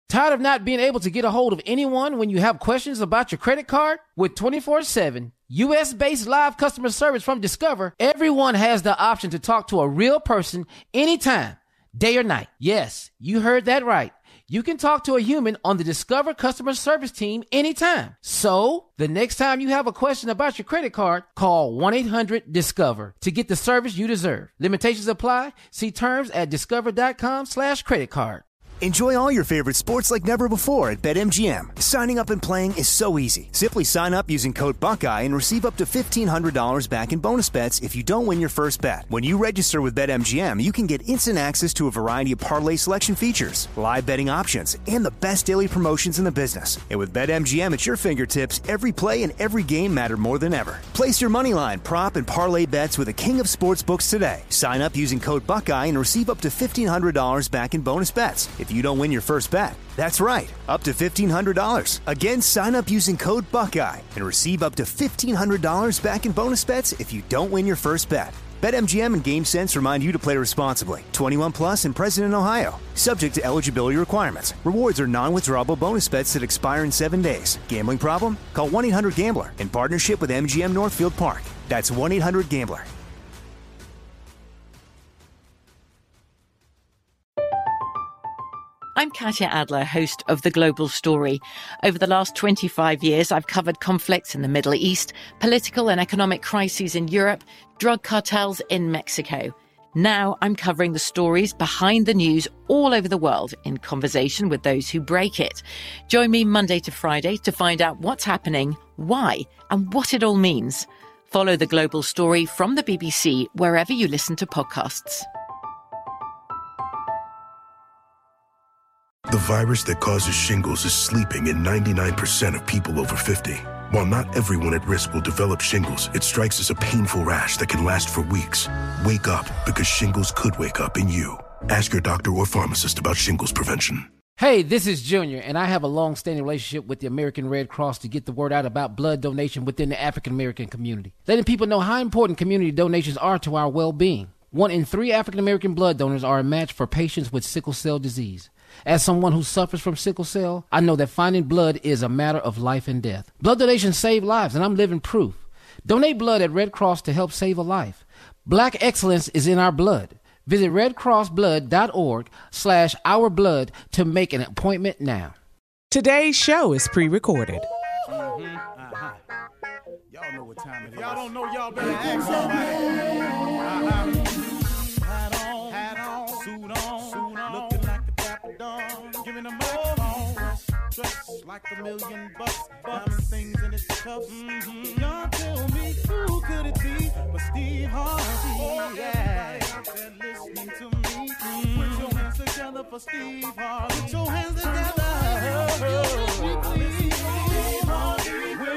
Tired of not being able to get a hold of anyone when you have questions about your credit card? With 24/7 U.S.-based live customer service from Discover, everyone has the option to talk to a real person anytime, day or night. Yes, you heard that right. You can talk to a human on the Discover customer service team anytime. So, the next time you have a question about your credit card, call 1-800-DISCOVER to get the service you deserve. Limitations apply. See terms at discover.com/creditcard. Enjoy all your favorite sports like never before at BetMGM. Signing up and playing is so easy. Simply sign up using code Buckeye and receive up to $1,500 back in bonus bets if you don't win your first bet. When you register with BetMGM, you can get instant access to a variety of parlay selection features, live betting options, and the best daily promotions in the business. And with BetMGM at your fingertips, every play and every game matter more than ever. Place your moneyline, prop, and parlay bets with the king of sportsbooks today. Sign up using code Buckeye and receive up to $1,500 back in bonus bets if you don't win your first bet. That's right, up to $1,500. Again, sign up using code Buckeye and receive up to $1,500 back in bonus bets if you don't win your first bet. BetMGM and GameSense remind you to play responsibly. 21 plus and present in Ohio. Subject to eligibility requirements. Rewards are non-withdrawable bonus bets that expire in 7 days. Gambling problem? Call 1-800-GAMBLER in partnership with MGM Northfield Park. That's 1-800-GAMBLER. I'm Katya Adler, host of The Global Story. Over the last 25 years, I've covered conflicts in the Middle East, political and economic crises in Europe, drug cartels in Mexico. Now I'm covering the stories behind the news all over the world in conversation with those who break it. Join me Monday to Friday to find out what's happening, why, and what it all means. Follow The Global Story from the BBC wherever you listen to podcasts. The virus that causes shingles is sleeping in 99% of people over 50. While not everyone at risk will develop shingles, it strikes as a painful rash that can last for weeks. Wake up, because shingles could wake up in you. Ask your doctor or pharmacist about shingles prevention. Hey, this is Junior, and I have a long-standing relationship with the American Red Cross to get the word out about blood donation within the African-American community, letting people know how important community donations are to our well-being. 1 in 3 African-American blood donors are a match for patients with sickle cell disease. As someone who suffers from sickle cell, I know that finding blood is a matter of life and death. Blood donations save lives, and I'm living proof. Donate blood at Red Cross to help save a life. Black excellence is in our blood. Visit redcrossblood.org/ourblood to make an appointment now. Today's show is pre-recorded. Y'all know what time it is. Y'all don't know, y'all better ask somebody. Hat on, suit on, looking like the Dapper Dawn, giving a microphone, dressed like $1 million, diamond things in its cuffs. Y'all tell me, who could it be but Steve Harvey? Yeah, out there listening to me. Put your hands together for Steve Harvey. Put your hands together. Steve Harvey.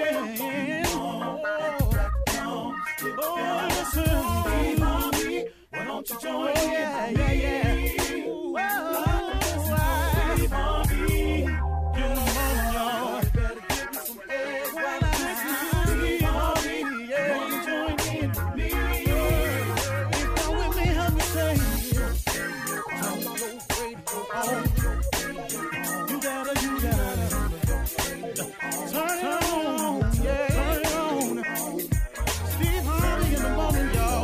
Listen, Steve Harvey. Why don't you join me? Steve Harvey. Get them on, y'all. Better give me some eggs while I listen to Steve Harvey. Won't you join in with me? If you're with me, help me say, don't go afraid to go on. You gotta turn it on, yeah. Turn it on. Steve Harvey in the morning, y'all.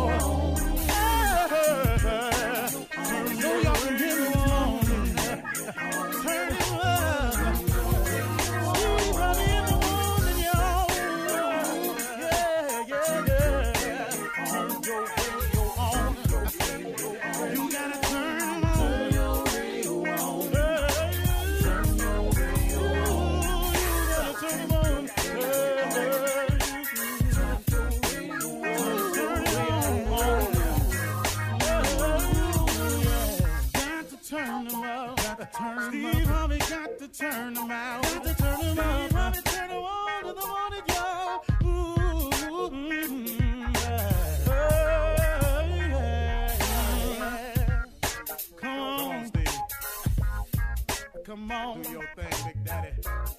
Steve Harvey got to turn them out. Got to turn them out. Harvey turn them on to the morning, y'all. Come on, Steve. Come on. Do your thing, Big Daddy.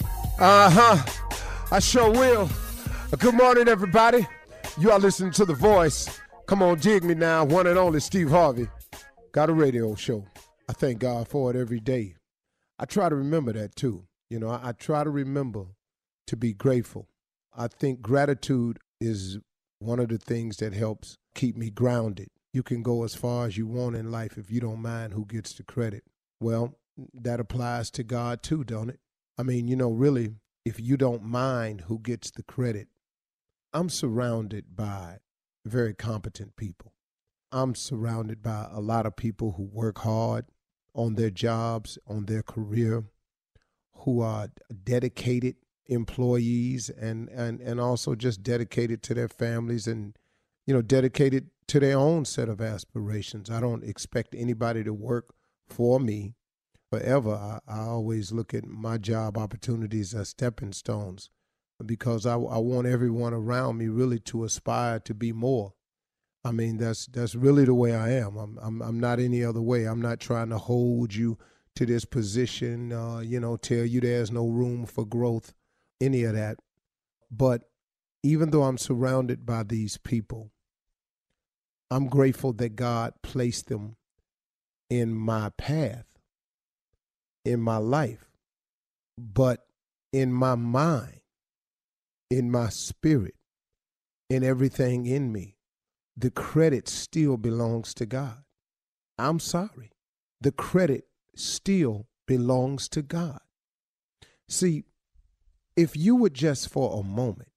I sure will. Good morning, everybody. You are listening to The Voice. Come on, dig me now. One and only Steve Harvey. Got a radio show. I thank God for it every day. I try to remember that too. You know, I try to remember to be grateful. I think gratitude is one of the things that helps keep me grounded. You can go as far as you want in life if you don't mind who gets the credit. Well, that applies to God too, don't it? I mean, you know, really, if you don't mind who gets the credit, I'm surrounded by very competent people. I'm surrounded by a lot of people who work hard on their jobs, on their career, who are dedicated employees and also just dedicated to their families and, you know, dedicated to their own set of aspirations. I don't expect anybody to work for me forever. I always look at my job opportunities as stepping stones because I want everyone around me really to aspire to be more. I mean, that's really the way I am. I'm not any other way. I'm not trying to hold you to this position, you know, tell you there's no room for growth, any of that. But even though I'm surrounded by these people, I'm grateful that God placed them in my path, in my life, but in my mind, in my spirit, in everything in me. The credit still belongs to God. I'm sorry. The credit still belongs to God. See, if you would just for a moment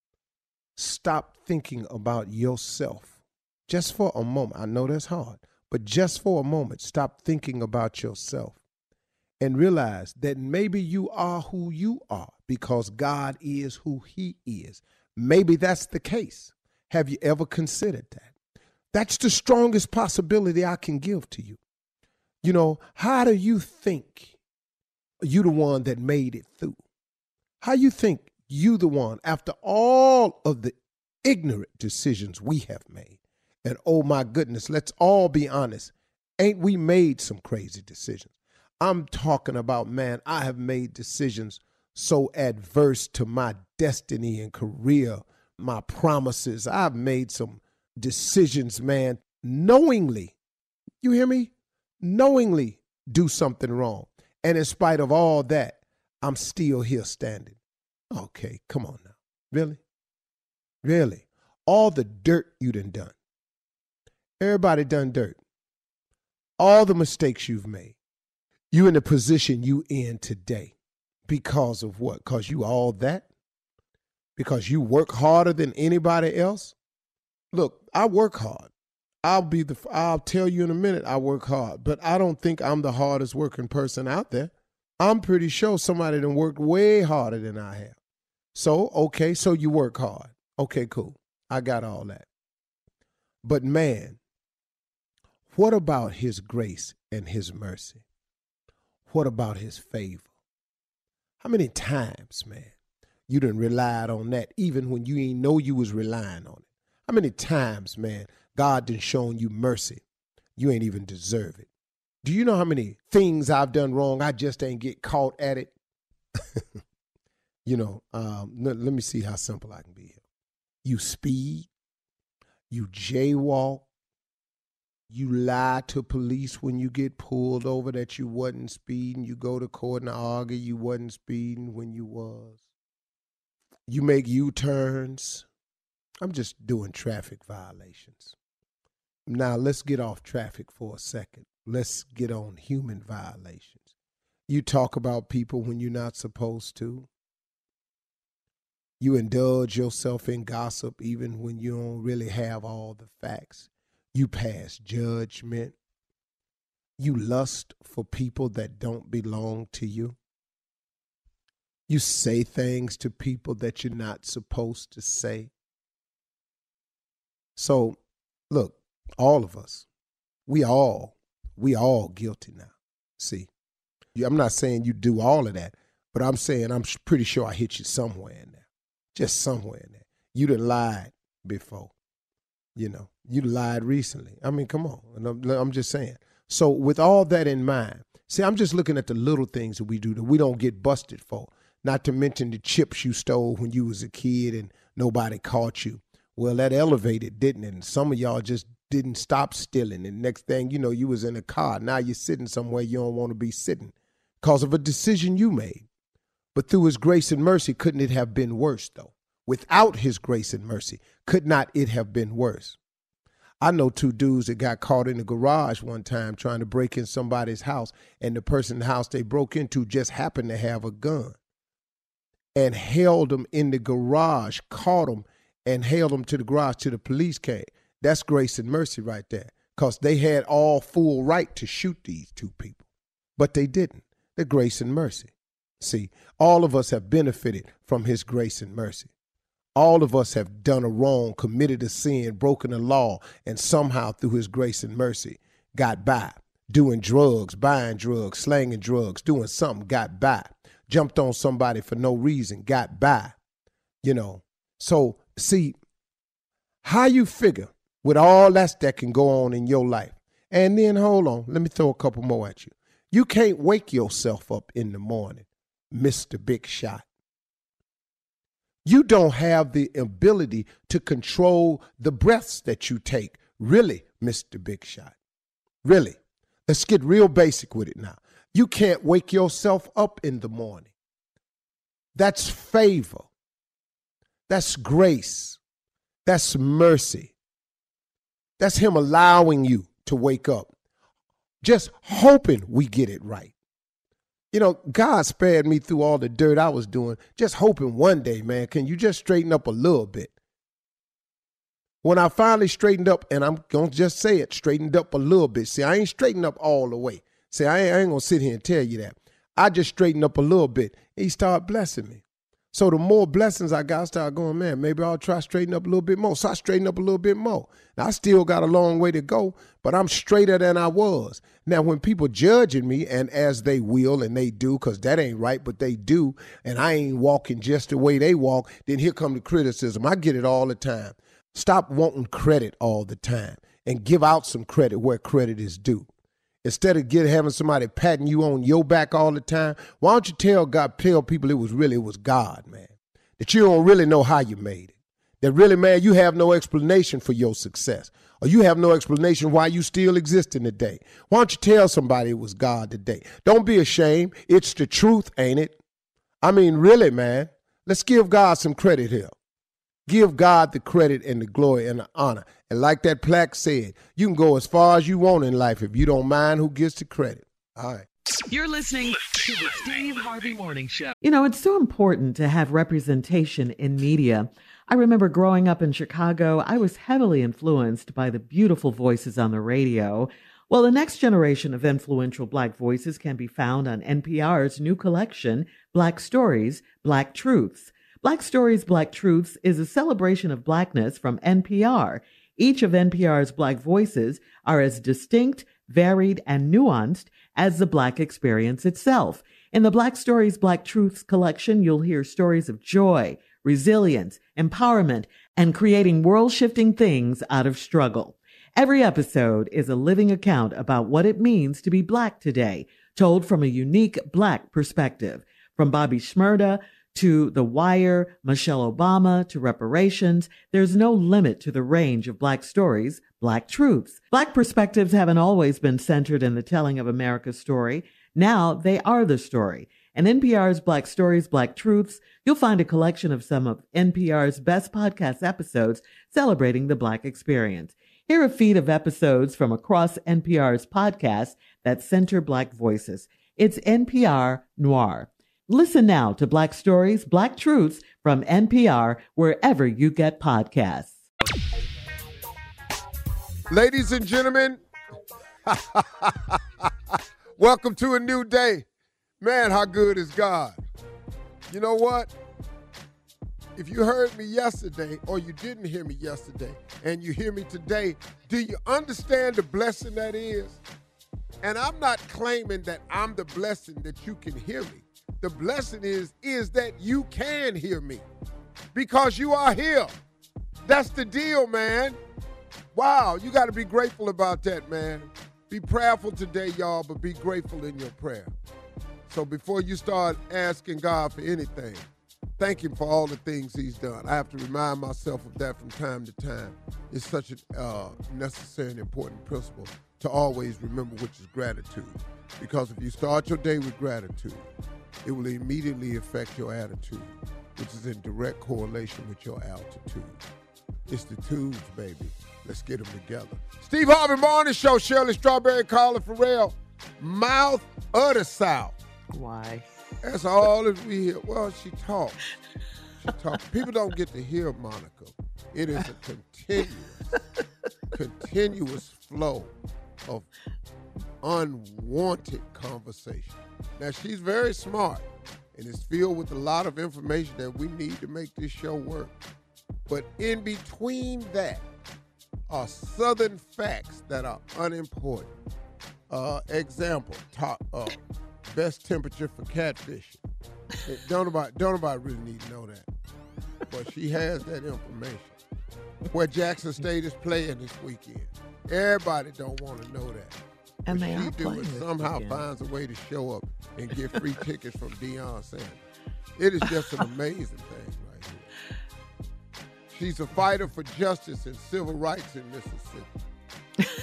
stop thinking about yourself, just for a moment, I know that's hard, but just for a moment, stop thinking about yourself and realize that maybe you are who you are because God is who he is. Maybe that's the case. Have you ever considered that? That's the strongest possibility I can give to you. You know, how do you think you the one that made it through? How you think you the one after all of the ignorant decisions we have made? And oh my goodness, let's all be honest. Ain't we made some crazy decisions? I'm talking about, man, I have made decisions so adverse to my destiny and career, my promises. I've made some decisions, man, knowingly, you hear me? Knowingly do something wrong. And in spite of all that, I'm still here standing. Okay, come on now. Really? Really? All the dirt you done. Everybody done dirt. All the mistakes you've made. You in the position you in today. Because of what? Because you all that? Because you work harder than anybody else? Look, I work hard. I'll tell you in a minute I work hard, but I don't think I'm the hardest working person out there. I'm pretty sure somebody done worked way harder than I have. So, okay, so you work hard. Okay, cool. I got all that. But man, what about his grace and his mercy? What about his favor? How many times, man, you done relied on that even when you ain't know you was relying on it? How many times, man, God done shown you mercy? You ain't even deserve it. Do you know how many things I've done wrong? I just ain't get caught at it. You know, let me see how simple I can be here. You speed, you jaywalk, you lie to police when you get pulled over that you wasn't speeding. You go to court and argue you wasn't speeding when you was. You make U-turns. I'm just doing traffic violations. Now, let's get off traffic for a second. Let's get on human violations. You talk about people when you're not supposed to. You indulge yourself in gossip even when you don't really have all the facts. You pass judgment. You lust for people that don't belong to you. You say things to people that you're not supposed to say. So, look, all of us, we all guilty now. See, I'm not saying you do all of that, but I'm saying I'm pretty sure I hit you somewhere in there, just somewhere in there. You done lied before, you know. You lied recently. I mean, come on. I'm just saying. So with all that in mind, see, I'm just looking at the little things that we do that we don't get busted for, not to mention the chips you stole when you was a kid and nobody caught you. Well, that elevated, didn't it? And some of y'all just didn't stop stealing. And next thing you know, you was in a car. Now you're sitting somewhere you don't want to be sitting because of a decision you made. But through his grace and mercy, couldn't it have been worse, though? Without his grace and mercy, could not it have been worse? I know two dudes that got caught in the garage one time trying to break in somebody's house, and the person in the house they broke into just happened to have a gun and held them in the garage, caught them, and held them to the garage till the police came. That's grace and mercy right there, because they had all full right to shoot these two people, but they didn't. The grace and mercy. See, all of us have benefited from his grace and mercy. All of us have done a wrong, committed a sin, broken a law, and somehow through his grace and mercy got by. Doing drugs, buying drugs, slanging drugs, doing something, got by. Jumped on somebody for no reason, got by. You know, so see, how you figure with all that can go on in your life. And then, hold on, let me throw a couple more at you. You can't wake yourself up in the morning, Mr. Big Shot. You don't have the ability to control the breaths that you take. Really, Mr. Big Shot. Really. Let's get real basic with it now. You can't wake yourself up in the morning. That's favor. That's grace. That's mercy. That's him allowing you to wake up. Just hoping we get it right. You know, God spared me through all the dirt I was doing, just hoping one day, man, can you just straighten up a little bit? When I finally straightened up, and I'm going to just say it, straightened up a little bit. See, I ain't straightened up all the way. See, I ain't going to sit here and tell you that. I just straightened up a little bit. He started blessing me. So the more blessings I got, I started going, man, maybe I'll try to straighten up a little bit more. So I straightened up a little bit more. Now, I still got a long way to go, but I'm straighter than I was. Now, when people judging me, and as they will and they do, because that ain't right, but they do, and I ain't walking just the way they walk, then here come the criticism. I get it all the time. Stop wanting credit all the time and give out some credit where credit is due. Instead of having somebody patting you on your back all the time, why don't you tell people it was God, man. That you don't really know how you made it. That really, man, you have no explanation for your success. Or you have no explanation why you still exist in the day. Why don't you tell somebody it was God today? Don't be ashamed. It's the truth, ain't it? I mean, really, man. Let's give God some credit here. Give God the credit and the glory and the honor. And like that plaque said, you can go as far as you want in life if you don't mind who gets the credit. All right. You're listening to the Steve Harvey Morning Show. You know, it's so important to have representation in media. I remember growing up in Chicago, I was heavily influenced by the beautiful voices on the radio. Well, the next generation of influential Black voices can be found on NPR's new collection, Black Stories, Black Truths. Black Stories, Black Truths is a celebration of Blackness from NPR. Each of NPR's Black voices are as distinct, varied, and nuanced as the Black experience itself. In the Black Stories, Black Truths collection, you'll hear stories of joy, resilience, empowerment, and creating world-shifting things out of struggle. Every episode is a living account about what it means to be Black today, told from a unique Black perspective. From Bobby Shmurda to The Wire, Michelle Obama, to reparations, there's no limit to the range of Black stories, Black truths. Black perspectives haven't always been centered in the telling of America's story. Now they are the story. In NPR's Black Stories, Black Truths, you'll find a collection of some of NPR's best podcast episodes celebrating the Black experience. Hear a feed of episodes from across NPR's podcasts that center Black voices. It's NPR Noir. Listen now to Black Stories, Black Truths from NPR, wherever you get podcasts. Ladies and gentlemen, welcome to a new day. Man, how good is God? You know what? If you heard me yesterday or you didn't hear me yesterday and you hear me today, do you understand the blessing that is? And I'm not claiming that I'm the blessing that you can hear me. The blessing is that you can hear me because you are here. That's the deal, man. Wow, you got to be grateful about that, man. Be prayerful today, y'all, but be grateful in your prayer. So before you start asking God for anything, thank him for all the things he's done. I have to remind myself of that from time to time. It's such a necessary and important principle to always remember, which is gratitude. Because if you start your day with gratitude, it will immediately affect your attitude, which is in direct correlation with your altitude. It's the tubes, baby. Let's get them together. Steve Harvey Morning Show, Shirley Strawberry, Carla Farrell, mouth of the South. Why? That's all that we hear. Well, she talks. She talks. People don't get to hear Monica. It is a continuous flow of unwanted conversation. Now, she's very smart, and it's filled with a lot of information that we need to make this show work. But in between that are Southern facts that are unimportant. Example, best temperature for catfishing. Don't nobody really need to know that. But she has that information. Where Jackson State is playing this weekend. Everybody don't want to know that. And but they she are do it somehow finds a way to show up and get free tickets from Deion Sanders. It is just an amazing thing right here. She's a fighter for justice and civil rights in Mississippi.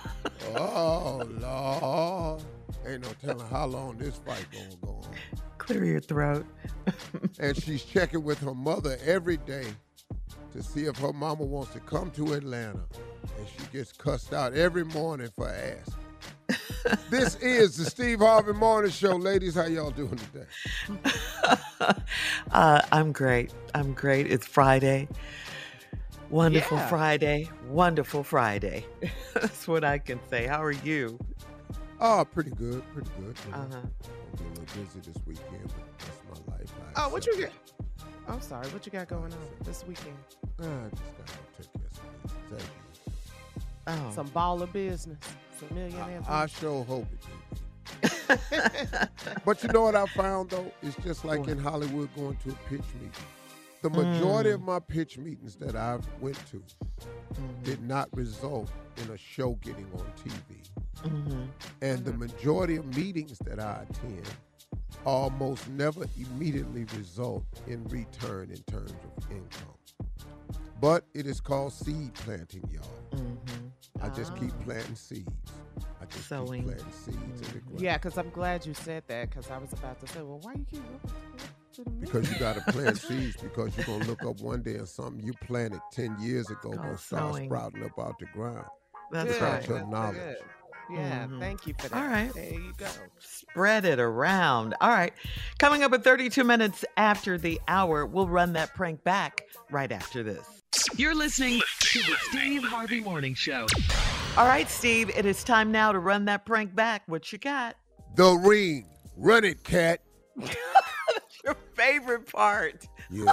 Oh, Lord. Ain't no telling how long this fight gonna go on. Clear your throat. And she's checking with her mother every day to see if her mama wants to come to Atlanta. And she gets cussed out every morning for asking. This is the Steve Harvey Morning Show. Ladies, how y'all doing today? I'm great. It's Friday. Wonderful Friday. Wonderful Friday. That's what I can say. How are you? Oh, pretty good. You know, I'm a little busy this weekend, but that's my life. What you got? I'm sorry. What you got going on this weekend? I just got to take care of some business. Some baller business. Some millionaire business. I sure hope it do. But you know what I found, though? It's just like in Hollywood going to a pitch meeting. The majority of my pitch meetings that I went to did not result in a show getting on TV. And the majority of meetings that I attend almost never immediately result in return in terms of income. But it is called seed planting, y'all. I just keep planting seeds. I just keep planting seeds in the ground. Yeah, because I'm glad you said that, because I was about to say, well, why you keep looking to the middle? Because you got to plant seeds, because you're going to look up one day and something you planted 10 years ago going to start sprouting up out the ground. That's right. That's your knowledge. Good. Yeah, thank you for that. All right. There you go. Spread it around. All right. Coming up at 32 minutes after the hour, we'll run that prank back right after this. You're listening to the Steve Harvey Morning Show. All right, Steve, it is time now to run that prank back. What you got? The ring. Run it, cat. That's your favorite part. Yeah.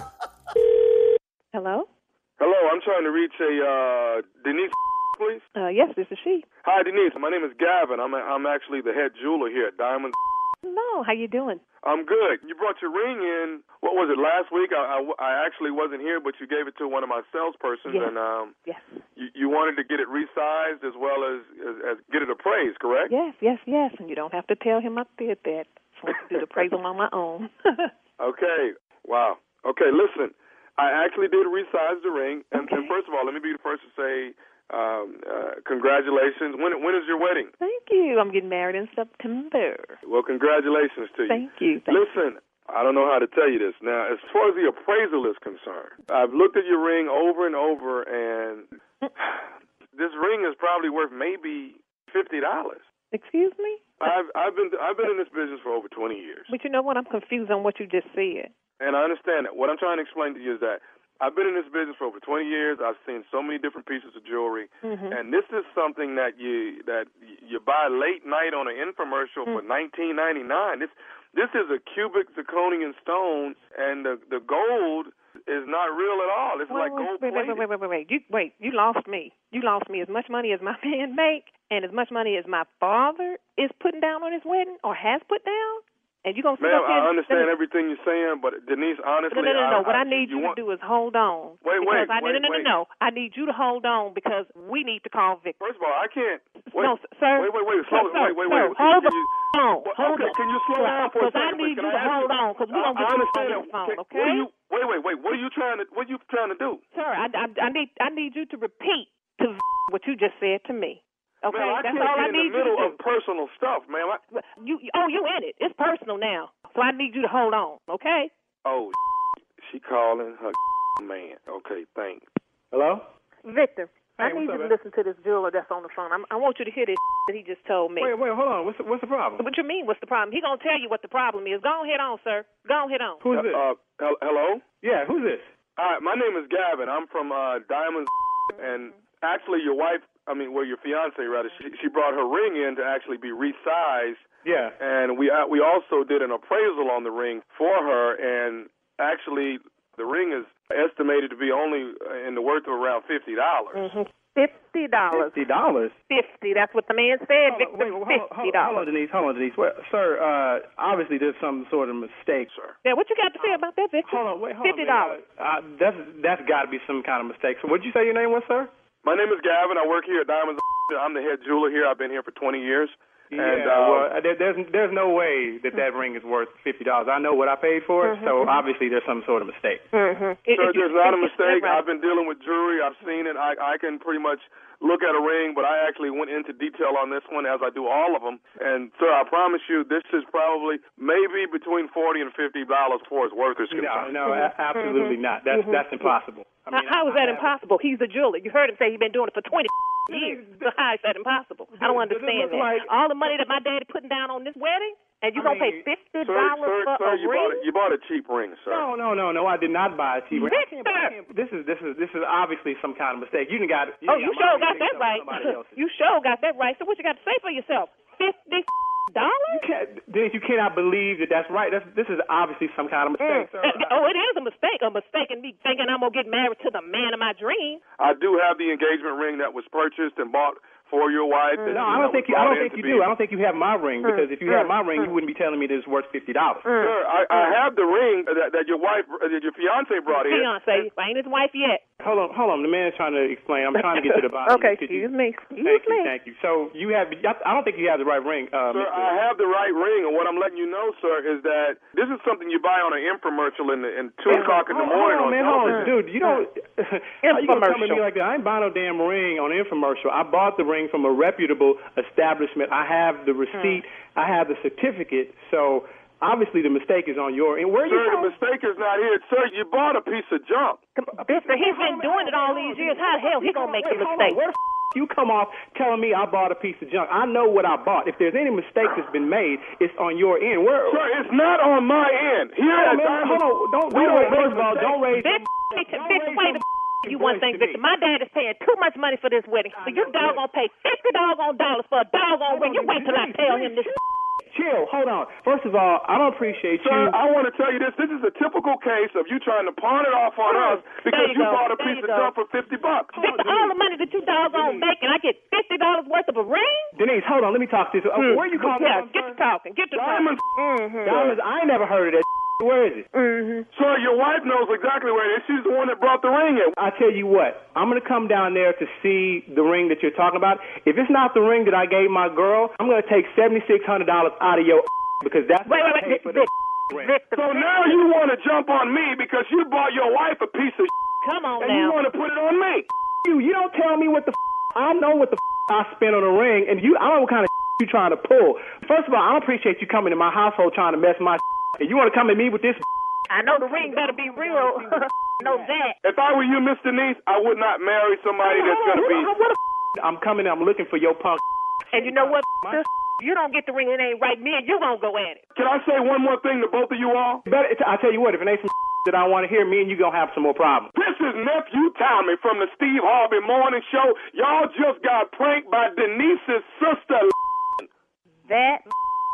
Hello? Hello, I'm trying to reach a Denise, please. Yes, this is she. Hi, Denise. My name is Gavin. I'm actually the head jeweler here at Diamond. Hello, how you doing? I'm good. You brought your ring in, what was it, last week? I actually wasn't here, but you gave it to one of my salespersons. Yes. And yes. You wanted to get it resized as well as get it appraised, correct? Yes. And you don't have to tell him I did that. I want to do the appraisal on my own. Okay. Wow. Okay, listen. I actually did resize the ring. And first of all, let me be the first to say congratulations. When is your wedding? Thank you. I'm getting married in September. Well, congratulations to you. Thank you. Listen, I don't know how to tell you this. Now, as far as the appraisal is concerned, I've looked at your ring over and over, and this ring is probably worth maybe $50. Excuse me? I've been in this business for over 20 years. But you know what? I'm confused on what you just said. And I understand that. What I'm trying to explain to you is that I've been in this business for over 20 years. I've seen so many different pieces of jewelry, and this is something that you buy late night on an infomercial for $19.99. This is a cubic zirconian stone, and the gold is not real at all. It's like gold plated. Wait. You lost me. You lost me. As much money as my man make, and as much money as my father is putting down on his wedding or has put down. And you're going to sit up here. I understand everything you're saying, but Denise, honestly, No. What I need you to do is hold on. Wait. No. I need you to hold on because we need to call Victor. First of all, I can't. Wait, no, sir. Wait. Hold on. Hold on. Can you slow down for a second? Because I need you to hold on because we're going to get you on the phone, okay? Wait. What are you trying to do? Sir, I need you to repeat to what you just said to me. Okay, Man, that's all I need in the middle you to do. of personal stuff, man. You in it. It's personal now. So I need you to hold on, okay? Oh, she calling her man. Okay, thanks. Hello? Victor, Hey, I need what's you up, to man? listen to this jeweler that's on the phone. I want you to hear this that he just told me. Wait, hold on. What's the problem? What you mean, what's the problem? He going to tell you what the problem is. Go ahead on, sir. Go ahead on. Who's this? Hello? Yeah, who's this? All right, my name is Gavin. I'm from Diamonds, and actually your fiance, rather, she brought her ring in to actually be resized. Yeah. And we also did an appraisal on the ring for her, and actually the ring is estimated to be only in the worth of around $50. $50. $50? $50. That's what the man said, Victor. $50. Hold on, Denise. Well, sir, obviously there's some sort of mistake, sir. Yeah, what you got to say about that, Victor? Hold on. $50. That's got to be some kind of mistake. So what did you say your name was, sir? My name is Gavin. I work here at Diamonds. I'm the head jeweler here. I've been here for 20 years. And, there's no way that ring is worth $50. I know what I paid for it, so obviously there's some sort of mistake. Sir, there's not a mistake. I've been dealing with jewelry. I've seen it. I can pretty much look at a ring, but I actually went into detail on this one, as I do all of them. And, sir, I promise you, this is probably maybe between $40 and $50 for its worth is concerned. No, absolutely not. That's impossible. I mean, how is that impossible? He's a jeweler. You heard him say he's been doing it for 20 years. So how is that impossible? I don't understand that. All the money that my daddy putting down on this wedding, and you're going to pay $50 for a ring? You bought a cheap ring, sir. No, I did not buy a cheap ring. This is obviously some kind of mistake. You got it. You sure got that right. You sure got that right. So what you got to say for yourself? $50? You cannot believe that that's right. This is obviously some kind of mistake, sir. It is a mistake. A mistake in me thinking I'm going to get married to the man of my dream. I do have the engagement ring that was purchased and bought for your wife. No, I don't think you do. I don't think you have my ring, because if you have my ring, you wouldn't be telling me that it's worth $50. Sir, I have the ring that your wife, that your fiance brought in. Fiance, I ain't his wife yet. Hold on. The man is trying to explain. I'm trying to get to the bottom. Okay, excuse me. Thank you. So I don't think you have the right ring. Sir, I have the right ring, and what I'm letting you know, sir, is that this is something you buy on an infomercial in 2 o'clock in the morning on television. Dude, you don't. How you gonna come at me like that? I ain't buying no damn ring on an infomercial. I bought the ring from a reputable establishment. I have the receipt. I have the certificate. So obviously the mistake is on your end. Where are you from? The mistake is not here. Sir, you bought a piece of junk. Victor, he's been doing it all these years. How the hell he going to make a mistake? Where the you come off telling me I bought a piece of junk? I know what I bought. If there's any mistake that's been made, it's on your end. Sir, it's not on my end. Here at Diamonds. First of all, don't raise... Victor, wait a you one thing, Victor. My dad is paying too much money for this wedding, so you doggone pay $50 for a doggone ring. You wait till I tell him this. Chill, hold on. First of all, I don't appreciate you. Sir, I want to tell you this. This is a typical case of you trying to pawn it off on us because you bought a piece of junk for $50. Victor, all the money that you doggone make, and I get $50 worth of a ring? Denise, hold on. Let me talk to you. Where are you calling from? Get to talking. Diamonds. Diamonds, I ain't never heard of that. Where is it? Sir, your wife knows exactly where it is. She's the one that brought the ring in. I tell you what, I'm going to come down there to see the ring that you're talking about. If it's not the ring that I gave my girl, I'm going to take $7,600 out of your because that's what I paid for the ring. So now you want to jump on me because you bought your wife a piece of Come on and now. you want to put it on me. You don't tell me what the I know what the I spent on a ring, and I don't know what kind of you trying to pull. First of all, I don't appreciate you coming to my household trying to mess my and you want to come at me with this? I know the ring better be real. Know that. If I were you, Miss Denise, I would not marry somebody that's going to be... I'm coming, I'm looking for your punk. And you know what? You don't get the ring, it ain't right. Me and you going to go at it. Can I say one more thing to both of you all? I tell you what, if it ain't some that I want to hear, me and you going to have some more problems. This is Nephew Tommy from the Steve Harvey Morning Show. Y'all just got pranked by Denise's sister. That's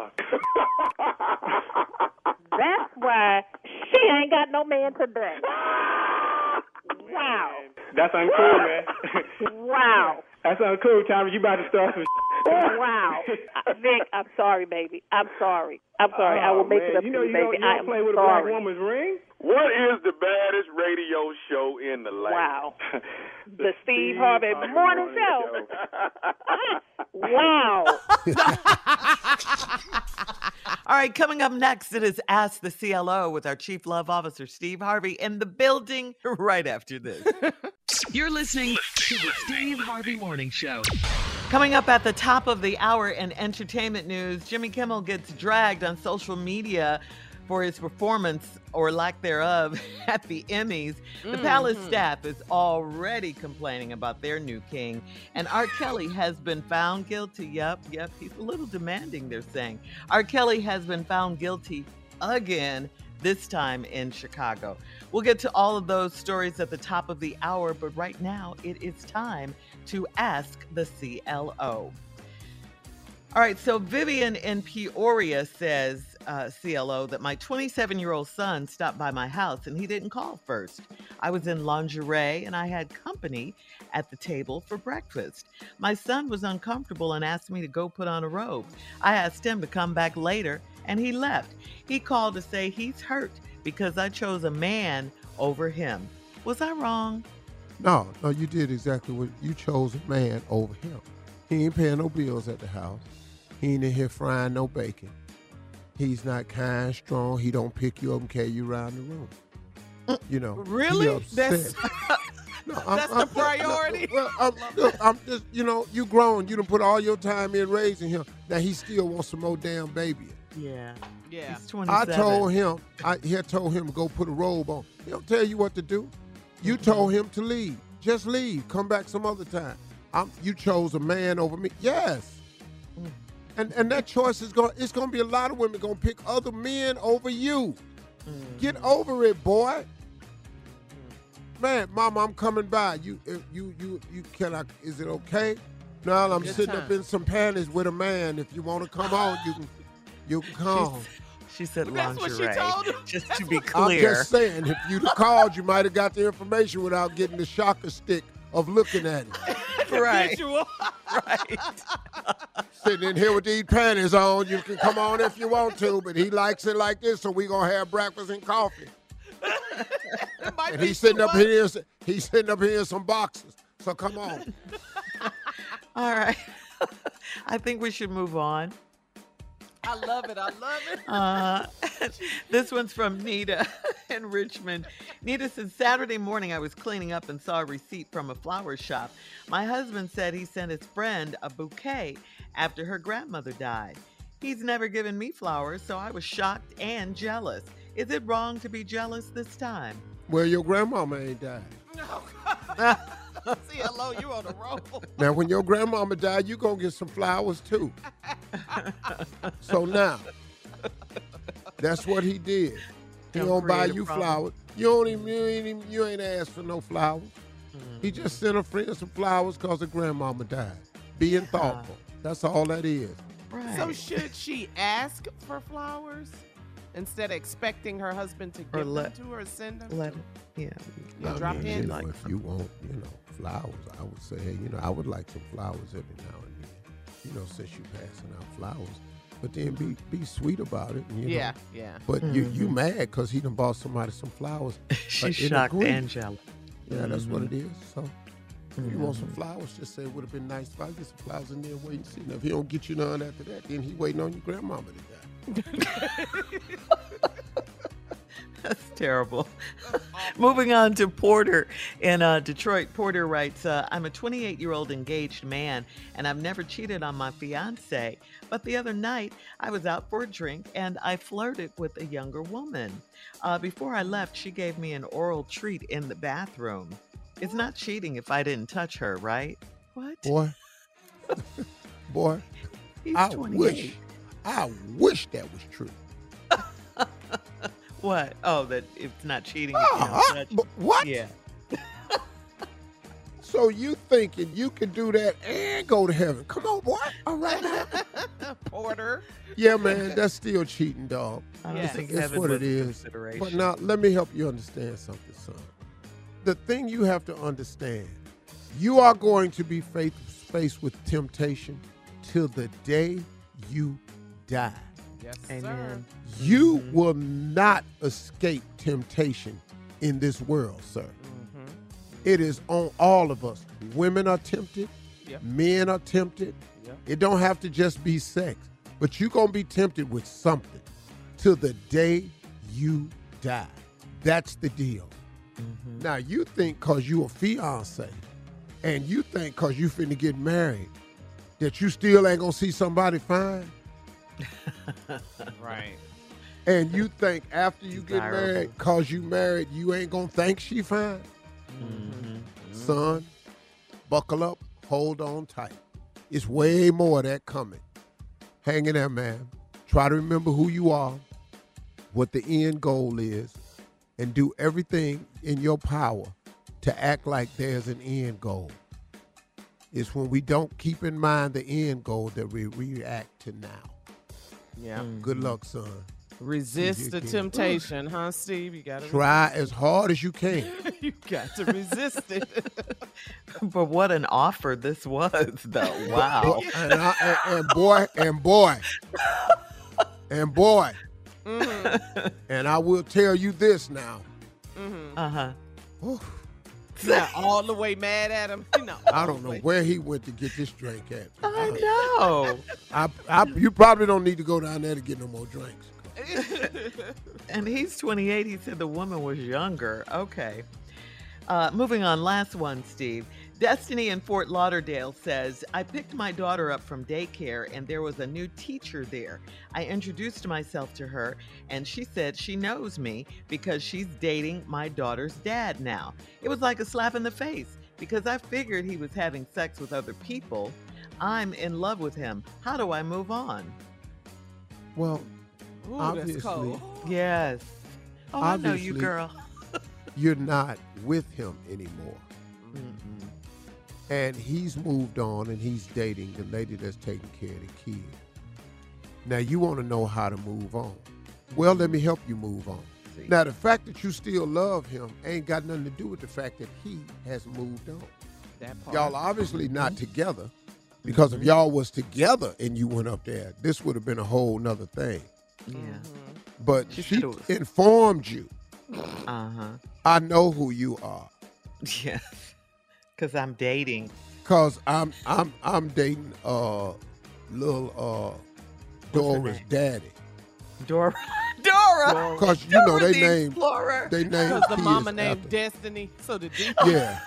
why she ain't got no man today. Wow. That's uncool, man. Wow. That's uncool, Tommy. You about to start some Wow. Vic, I'm sorry, baby. I'm sorry. I will make it up to you, baby. You don't play with a black woman's ring? What is the baddest radio show in the land? Wow. The Steve Harvey Morning Show. Wow. All right, coming up next, it is Ask the CLO with our Chief Love Officer, Steve Harvey, in the building right after this. You're listening to the Steve Harvey Morning Show. Coming up at the top of the hour in entertainment news, Jimmy Kimmel gets dragged on social media for his performance, or lack thereof, at the Emmys. The Palace staff is already complaining about their new king. And R. Kelly has been found guilty. Yep, he's a little demanding, they're saying. R. Kelly has been found guilty again, this time in Chicago. We'll get to all of those stories at the top of the hour, but right now it is time to ask the CLO. All right, so Vivian in Peoria says, CLO, that my 27-year-old son stopped by my house and he didn't call first. I was in lingerie and I had company at the table for breakfast. My son was uncomfortable and asked me to go put on a robe. I asked him to come back later and he left. He called to say he's hurt because I chose a man over him. Was I wrong? No, you did exactly what you chose, a man over him. He ain't paying no bills at the house. He ain't in here frying no bacon. He's not kind, strong. He don't pick you up and carry you around the room. You know, really? That's that's the priority. I'm just, you grown. You done put all your time in raising him. Now he still wants some more damn baby. Yeah. He's 27. I told him to go put a robe on. He don't tell you what to do. You told him to leave. Just leave. Come back some other time. You chose a man over me. Yes. And that choice it's gonna be a lot of women gonna pick other men over you. Get over it, boy. Man, Mama, I'm coming by. You is it okay? No, I'm sitting up in some panties with a man. If you want to come on, you can come. She said lingerie. That's what she told him. Just to be clear. I'm just saying, if you'd have called, you might have got the information without getting the shocker stick of looking at it. Right. Right. Sitting in here with these panties on, you can come on if you want to, but he likes it like this, so we gonna have breakfast and coffee. And he's sitting up here in some boxes. So come on. All right. I think we should move on. I love it. This one's from Nita in Richmond. Nita said, Saturday morning I was cleaning up and saw a receipt from a flower shop. My husband said he sent his friend a bouquet after her grandmother died. He's never given me flowers, so I was shocked and jealous. Is it wrong to be jealous this time? Well, your grandmama ain't died. No. CLO, you on the roll. Now, when your grandmama died, you gonna get some flowers too. So now, that's what he did. He gonna buy you flowers. You ain't asked for no flowers. He just sent a friend some flowers because the grandmama died. Being thoughtful. That's all that is. Right. So should she ask for flowers instead of expecting her husband to give them to her or send them? Drop in. If you want, flowers, I would say, hey, I would like some flowers every now and then. Since you passing out flowers. But then be sweet about it. Yeah. But you mad because he done bought somebody some flowers. She's shocked and jealous. Yeah, that's what it is. So if you want some flowers, just say it would have been nice if I get some flowers in there and wait and see. Now, if he don't get you none after that, then he waiting on your grandmama to die. That's terrible. Moving on to Porter in Detroit. Porter writes, I'm a 28-year-old engaged man, and I've never cheated on my fiance. But the other night, I was out for a drink, and I flirted with a younger woman. Before I left, she gave me an oral treat in the bathroom. It's not cheating if I didn't touch her, right? What? Boy, He's I 28. wish that was true. What? Oh, that it's not cheating if you don't touch. But what? Yeah. So you thinking you can do that and go to heaven? Come on, boy. All right now. Porter. Yeah, man, that's still cheating, dog. I don't think That's heaven what was it a is. consideration. But now, let me help you understand something, son. The thing you have to understand, you are going to be faced with temptation till the day you die. Yes, Amen. You will not escape temptation in this world, sir. It is on all of us. Women are tempted. Yep. Men are tempted. Yep. It don't have to just be sex. But you're going to be tempted with something till the day you die. That's the deal. Now, you think because you a fiance and you think because you finna get married that you still ain't going to see somebody fine? Right. And you think after you get married, because you married, you ain't going to think she fine? Mm-hmm. Son, buckle up, hold on tight. It's way more of that coming. Hang in there, man. Try to remember who you are, what the end goal is, and do everything in your power to act like there's an end goal. It's when we don't keep in mind the end goal that we react to now. Yeah. Good luck, son. Resist the temptation, huh, Steve? You got to try as hard as you can. You got to resist it. But what an offer this was, though. Wow. And boy. Mm-hmm. And I will tell you this now. Mm-hmm. Uh-huh. Not all the way mad at him. I don't know where he went to get this drink at. I know. You probably don't need to go down there to get no more drinks. And he's 28. He said the woman was younger. Okay. Moving on. Last one, Steve. Destiny in Fort Lauderdale says, I picked my daughter up from daycare and there was a new teacher there. I introduced myself to her and she said she knows me because she's dating my daughter's dad now. It was like a slap in the face because I figured he was having sex with other people. I'm in love with him. How do I move on? Well, ooh, obviously. That's cold. Yes. Oh, I know you, girl. You're not with him anymore. Mm-mm. And he's moved on and he's dating the lady that's taking care of the kid. Now, you want to know how to move on. Well, let me help you move on. See. Now, the fact that you still love him ain't got nothing to do with the fact that he has moved on. That part. Y'all obviously not together, because if y'all was together and you went up there, this would have been a whole nother thing. Yeah. But she informed you. I know who you are. Yes. Because I'm dating. Because I'm dating little Dora's daddy. Dora. Because you know they named because the mama named after. Destiny. So the D. Yeah.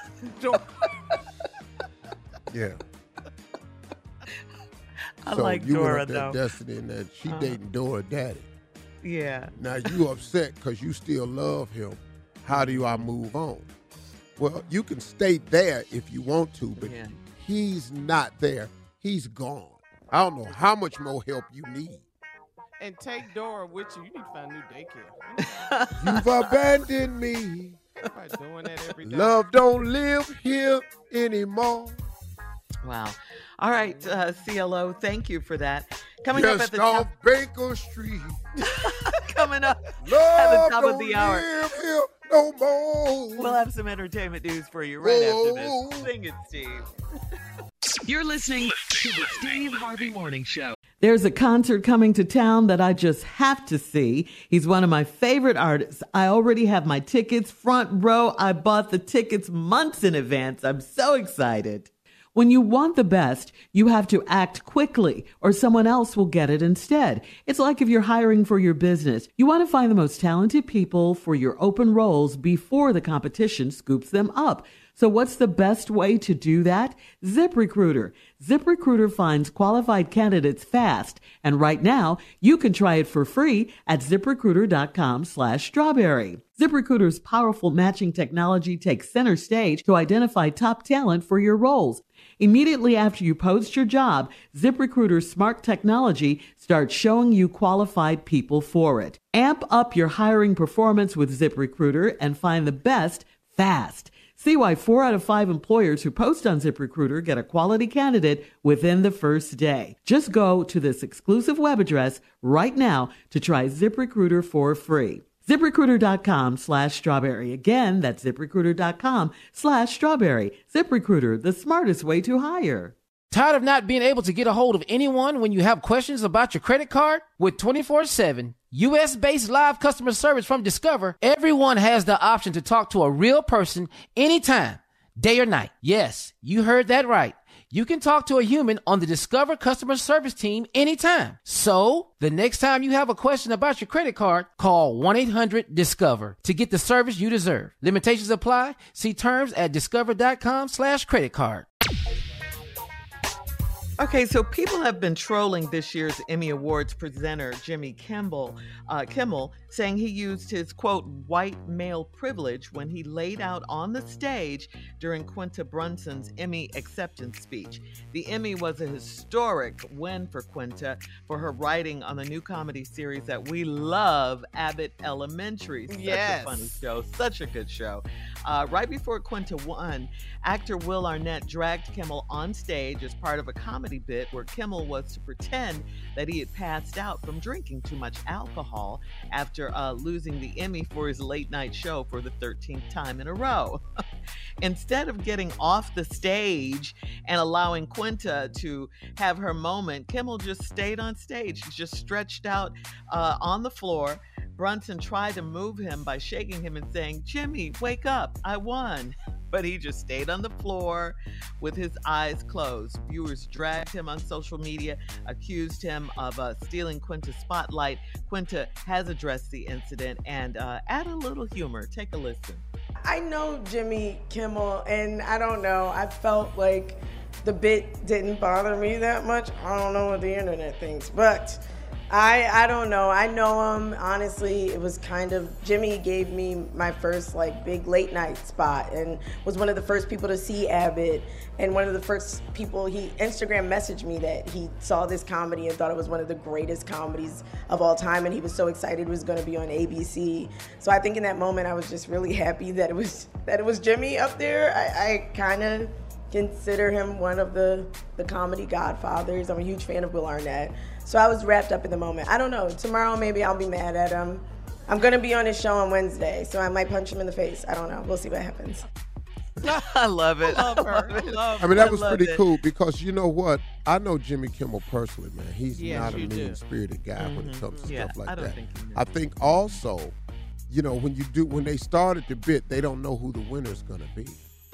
Yeah. I like Dora though. Destiny and that she dating Dora daddy. Yeah. Now you upset because you still love him. How do I move on? Well, you can stay there if you want to, but he's not there. He's gone. I don't know how much more help you need. And take Dora with you. You need to find a new daycare. You've abandoned me. By doing that every day. Love don't live here anymore. Wow. All right, CLO, thank you for that. Coming up at the top Baker Street. Coming up Love at the top don't of the hour. Live here no more. We'll have some entertainment news for you right after this. Sing it, Steve. You're listening to the Steve Harvey Morning Show. There's a concert coming to town that I just have to see. He's one of my favorite artists. I already have my tickets front row. I bought the tickets months in advance. I'm so excited. When you want the best, you have to act quickly or someone else will get it instead. It's like if you're hiring for your business. You want to find the most talented people for your open roles before the competition scoops them up. So what's the best way to do that? ZipRecruiter. ZipRecruiter finds qualified candidates fast. And right now, you can try it for free at ZipRecruiter.com/strawberry. ZipRecruiter's powerful matching technology takes center stage to identify top talent for your roles. Immediately after you post your job, ZipRecruiter's smart technology starts showing you qualified people for it. Amp up your hiring performance with ZipRecruiter and find the best fast. See why 4 out of 5 employers who post on ZipRecruiter get a quality candidate within the first day. Just go to this exclusive web address right now to try ZipRecruiter for free. ZipRecruiter.com/strawberry. Again, that's ZipRecruiter.com/strawberry. ZipRecruiter, the smartest way to hire. Tired of not being able to get a hold of anyone when you have questions about your credit card? With 24/7 U.S.-based live customer service from Discover, everyone has the option to talk to a real person anytime, day or night. Yes, you heard that right. You can talk to a human on the Discover customer service team anytime. So, the next time you have a question about your credit card, call 1-800-DISCOVER to get the service you deserve. Limitations apply. See terms at discover.com/credit card. Okay, so people have been trolling this year's Emmy Awards presenter, Jimmy Kimmel, saying he used his, quote, white male privilege when he laid out on the stage during Quinta Brunson's Emmy acceptance speech. The Emmy was a historic win for Quinta for her writing on the new comedy series that we love, Abbott Elementary. Such a funny show, such a good show. Right before Quinta won, actor Will Arnett dragged Kimmel on stage as part of a comedy bit where Kimmel was to pretend that he had passed out from drinking too much alcohol after losing the Emmy for his late night show for the 13th time in a row. Instead of getting off the stage and allowing Quinta to have her moment, Kimmel just stayed on stage. He just stretched out on the floor. Brunson tried to move him by shaking him and saying, "Jimmy, wake up, I won." But he just stayed on the floor with his eyes closed. Viewers dragged him on social media, accused him of stealing Quinta's spotlight. Quinta has addressed the incident and add a little humor. Take a listen. I know Jimmy Kimmel, and I don't know, I felt like the bit didn't bother me that much. I don't know what the internet thinks, but I don't know. I know him. Honestly, it was kind of, Jimmy gave me my first big late night spot and was one of the first people to see Abbott, and one of the first people, he Instagram messaged me that he saw this comedy and thought it was one of the greatest comedies of all time, and he was so excited it was going to be on ABC. So I think in that moment I was just really happy that it was Jimmy up there. I kind of consider him one of the comedy godfathers. I'm a huge fan of Will Arnett. So I was wrapped up in the moment. I don't know. Tomorrow maybe I'll be mad at him. I'm going to be on his show on Wednesday, so I might punch him in the face. I don't know. We'll see what happens. I love it. I love her. I mean, that was pretty cool because you know what? I know Jimmy Kimmel personally, man. He's not a mean-spirited guy when it comes to stuff like that. I think also, when they started the bit, they don't know who the winner's going to be.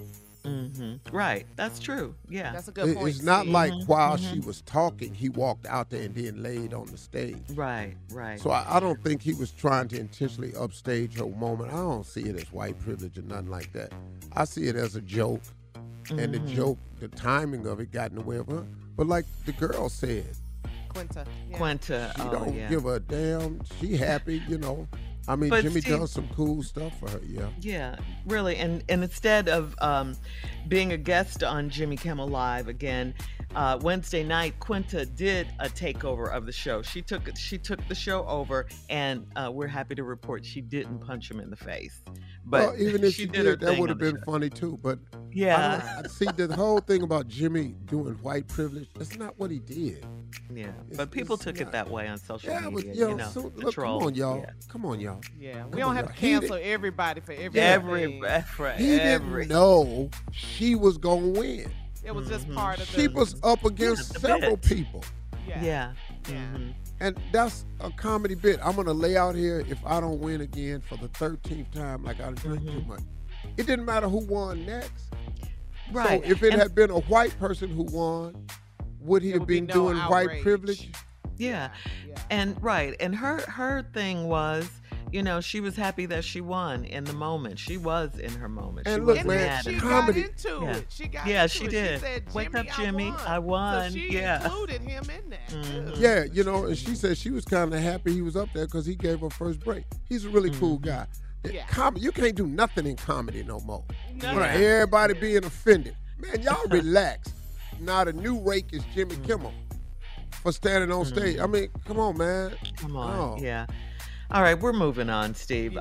Mm-hmm. Right. That's true. Yeah. That's a good point. It's not like while she was talking, he walked out there and then laid on the stage. Right. So I don't think he was trying to intentionally upstage her moment. I don't see it as white privilege or nothing like that. I see it as a joke. And the joke, the timing of it got in the way of her. But like the girl said, Quinta. She don't give a damn. She happy, I mean, but Jimmy does some cool stuff for her, Yeah, really. And instead of being a guest on Jimmy Kimmel Live again, Wednesday night, Quinta did a takeover of the show. She took the show over, and we're happy to report she didn't punch him in the face. But even if she did, that would have been funny too. But I see the whole thing about Jimmy doing white privilege. That's not what he did. Yeah, but people took it that way on social media. Look, come on, y'all. Come on, y'all. Yeah, we don't have to cancel everybody for everything. He didn't know she was gonna win. It was just part of She was up against several people. Yeah. And that's a comedy bit. I'm gonna lay out here if I don't win again for the 13th time, like I drink too much. It didn't matter who won next. Right. So if it had been a white person who won, would he have been doing white privilege? Yeah. And her thing was, she was happy that she won in the moment. She was in her moment. And look, man, comedy. She did. Said, "Wake up, Jimmy! I won." So she included him in that. Yeah, and she said she was kind of happy he was up there because he gave her first break. He's a really cool guy. You can't do nothing in comedy no more. Everybody being offended. Man, y'all relax. Now the new rake is Jimmy Kimmel for standing on stage. I mean, come on, man. Come on. Yeah. All right, we're moving on, Steve.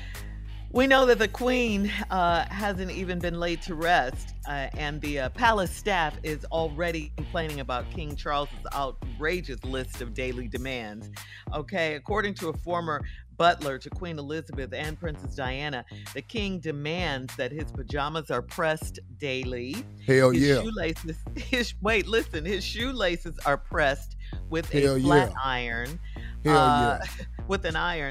We know that the Queen hasn't even been laid to rest, and the palace staff is already complaining about King Charles's outrageous list of daily demands. Okay, according to a former butler to Queen Elizabeth and Princess Diana, the king demands that his pajamas are pressed daily. Hell his yeah. Shoelaces, his shoelaces are pressed with a flat iron. With an iron.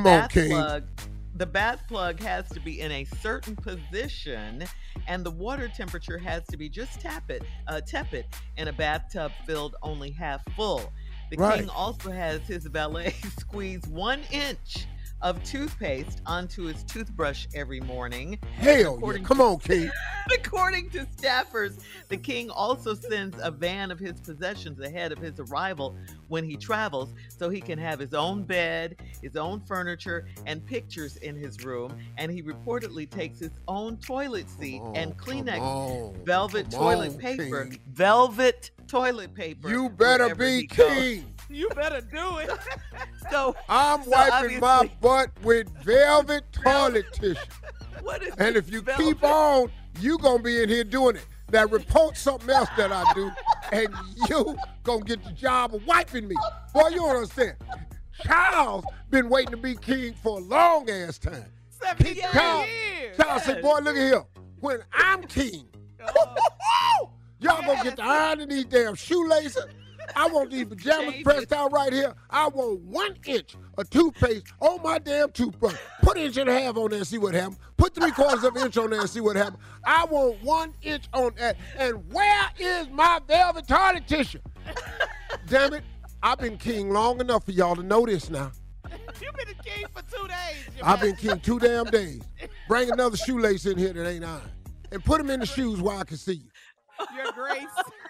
The bath plug has to be in a certain position, and the water temperature has to be just tepid in a bathtub filled only half full. The king also has his valet squeeze 1 inch of toothpaste onto his toothbrush every morning. Hell yeah. Come on, King. According to staffers, the king also sends a van of his possessions ahead of his arrival when he travels, so he can have his own bed, his own furniture, and pictures in his room. And he reportedly takes his own toilet seat and Kleenex velvet toilet paper. King. Velvet toilet paper. You better be king. You better do it. I'm wiping my butt with velvet toilet tissue. And if you keep on, you going to be in here doing it. Now report something else that I do, and you going to get the job of wiping me. Boy, you don't understand. Charles been waiting to be king for a long ass time. 78 years. Charles said, boy, look at here. When I'm king, y'all going to get the iron in these damn shoelaces. I want these pajamas pressed out right here. I want 1 inch of toothpaste on my damn toothbrush. Put 1.5 inches on there and see what happens. Put 3/4 of an inch on there and see what happens. I want 1 inch on that. And where is my velvet toilet tissue? Damn it. I've been king long enough for y'all to know this now. You've been a king for 2 days. I've been king 2 damn days. Bring another shoelace in here that ain't iron. And put them in the shoes where I can see you. Your Grace.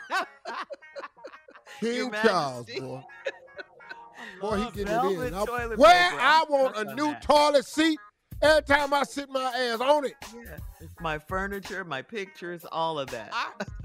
King Charles, boy. Boy, he getting it in. Where I want a new toilet seat every time I sit my ass on it. Yeah. My furniture, my pictures, all of that.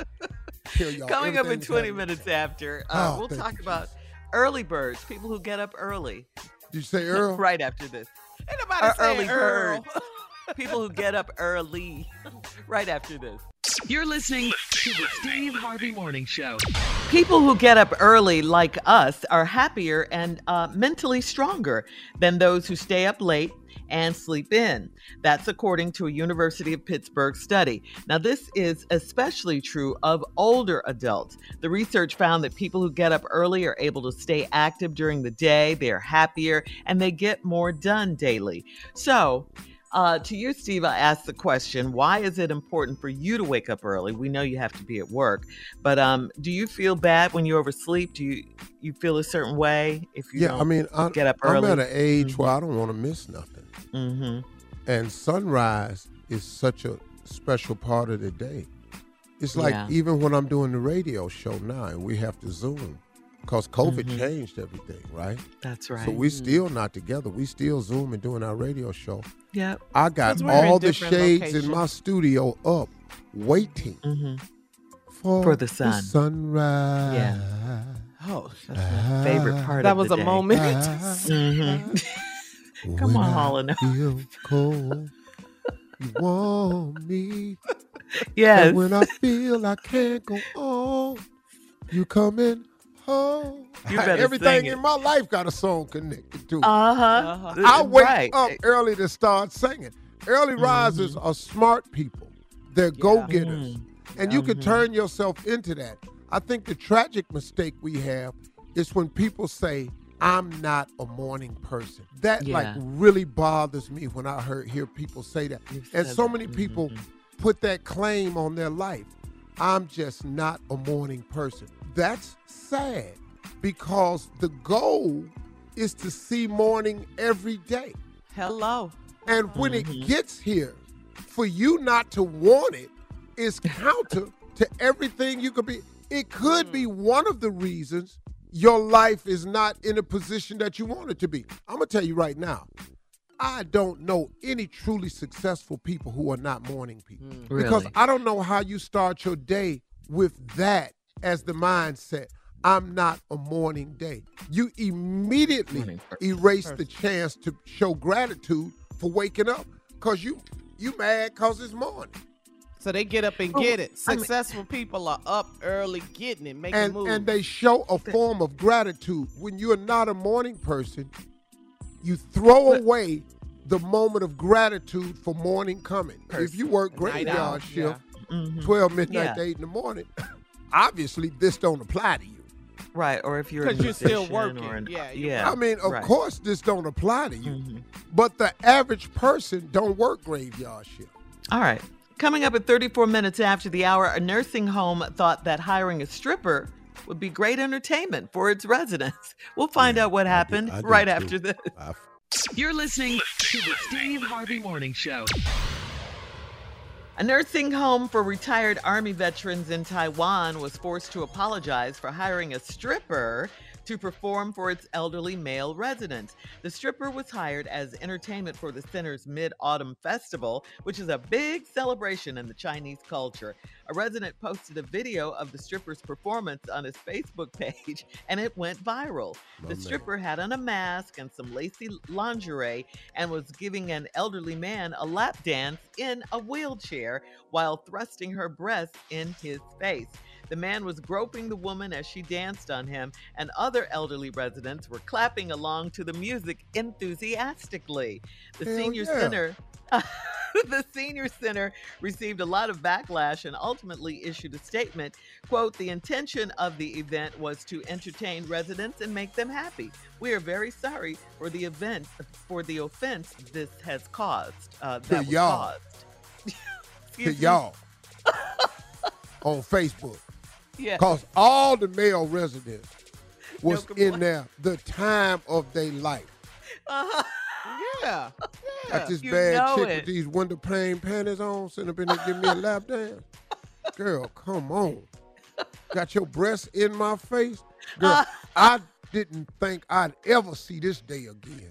Y'all. Coming up in 20 minutes after, we'll talk about early birds, people who get up early. Did you say Earl? Right after this. Ain't nobody saying early Earl. birds. People who get up early. Right after this. You're listening to the Steve Harvey Morning Show. People who get up early, like us, are happier and mentally stronger than those who stay up late and sleep in. That's according to a University of Pittsburgh study. Now, this is especially true of older adults. The research found that people who get up early are able to stay active during the day, they're happier, and they get more done daily. So, to you, Steve, I asked the question, why is it important for you to wake up early? We know you have to be at work, but do you feel bad when you oversleep? Do you feel a certain way if you don't get up early? I'm at an age where I don't want to miss nothing. Mm-hmm. And sunrise is such a special part of the day. It's like even when I'm doing the radio show now and we have to Zoom, because COVID changed everything, right? That's right. So we still not together. We still Zoom and doing our radio show. Yeah. I got all the shades in my studio up, waiting for the sun. The sunrise. Yeah. Oh, that's my favorite part that of was the a day. moment. Come on, Hall & Oates. Feel cold, you want me. Yes. But when I feel I can't go on, you coming home. You better Everything sing it. in my life got a song connected to it. Uh-huh. I wake up early to start singing. Early risers are smart people. They're go-getters. And you can turn yourself into that. I think the tragic mistake we have is when people say, I'm not a morning person. That really bothers me when I hear people say that. And so many people put that claim on their life. I'm just not a morning person. That's sad because the goal is to see morning every day. Hello. And when it gets here, for you not to want it is counter to everything you could be. It could be one of the reasons your life is not in a position that you want it to be. I'm going to tell you right now, I don't know any truly successful people who are not morning people. Really? Because I don't know how you start your day with that as the mindset. I'm not a morning day. You immediately erase the chance to show gratitude for waking up because you mad because it's morning. So they get up and get it. Successful people are up early getting it, making moves. And they show a form of gratitude. When you're not a morning person, you throw away the moment of gratitude for morning coming. If you work graveyard shift, 12 midnight to 8 in the morning, obviously this don't apply to you. Right, or if you're because you're still working. I mean, of course this don't apply to you. But the average person don't work graveyard shift. All right. Coming up at 34 minutes after the hour, a nursing home thought that hiring a stripper would be great entertainment for its residents. We'll find out what happened right after this. You're listening to the Steve Harvey Morning Show. A nursing home for retired Army veterans in Taiwan was forced to apologize for hiring a stripper to perform for its elderly male residents. The stripper was hired as entertainment for the center's Mid-Autumn Festival, which is a big celebration in the Chinese culture. A resident posted a video of the stripper's performance on his Facebook page, and it went viral. The stripper had on a mask and some lacy lingerie and was giving an elderly man a lap dance in a wheelchair while thrusting her breasts in his face. The man was groping the woman as she danced on him, and other elderly residents were clapping along to the music enthusiastically. The senior center received a lot of backlash and ultimately issued a statement. Quote, "The intention of the event was to entertain residents and make them happy. We are very sorry for the offense this has caused." To y'all on Facebook. Yeah. Because all the male residents was in there the time of their life. Uh-huh. Yeah. Got this bad chick with these window pane panties on, sitting up in there giving me a lap dance. Girl, come on. Got your breasts in my face? Girl, I didn't think I'd ever see this day again.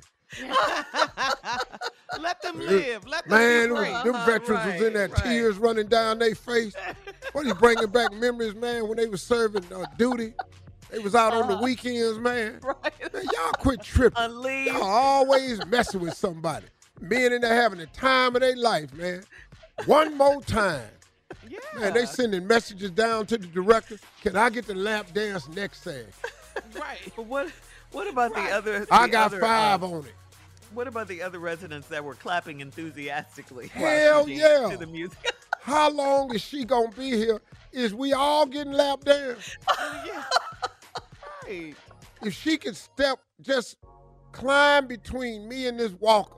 Let them live. Let them be free. Them veterans was in there, tears running down their face. What are you bringing back memories, man, when they was serving duty? They was out on the weekends, man. Right. Man, y'all quit tripping. Y'all always messing with somebody. Men in there having the time of their life, man. One more time. Yeah. Man, they sending messages down to the director. Can I get the lap dance next Saturday? Right. But what about the other? I got 5 on it. What about the other residents that were clapping enthusiastically? Hell yeah. To the music. How long is she going to be here? Is we all getting lap dance? Yeah. Right. If she could just climb between me and this walker.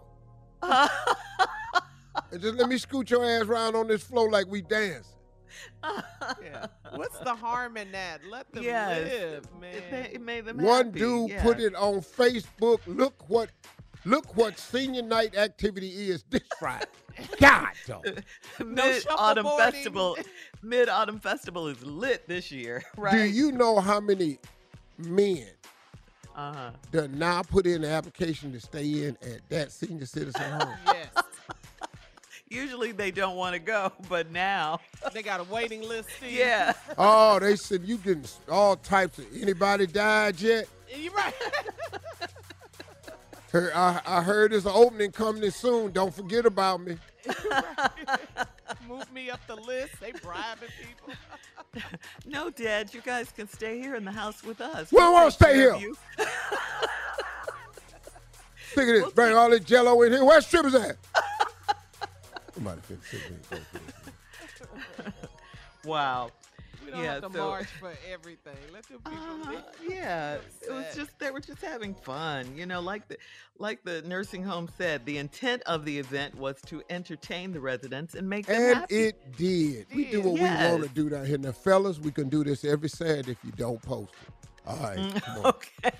And just let me scoot your ass around on this floor like we dancing. Yeah. What's the harm in that? Let them live, man. It made them One happy. dude put it on Facebook. Look what senior night activity is this Friday. God, dog. Mid-Autumn Festival is lit this year, right? Do you know how many men that now put in the application to stay in at that senior citizen home? Yes. Usually they don't want to go, but now they got a waiting list. Steve. Yeah. Oh, they said you getting all types of. Anybody died yet? You're right. I heard there's an opening coming soon. Don't forget about me. Move me up the list. They bribing people. No, Dad, you guys can stay here in the house with us. We don't want to stay here. Look at this. Bring all this Jello in here. Where's strippers at? Somebody finna sit here. Wow. We don't have to march for everything. Let them people live. Yeah, it was just they were just having fun, like the nursing home said. The intent of the event was to entertain the residents and make them happy. And it did. We do what we want to do down here. Now, fellas, we can do this every Saturday if you don't post it. All right, come on. Okay.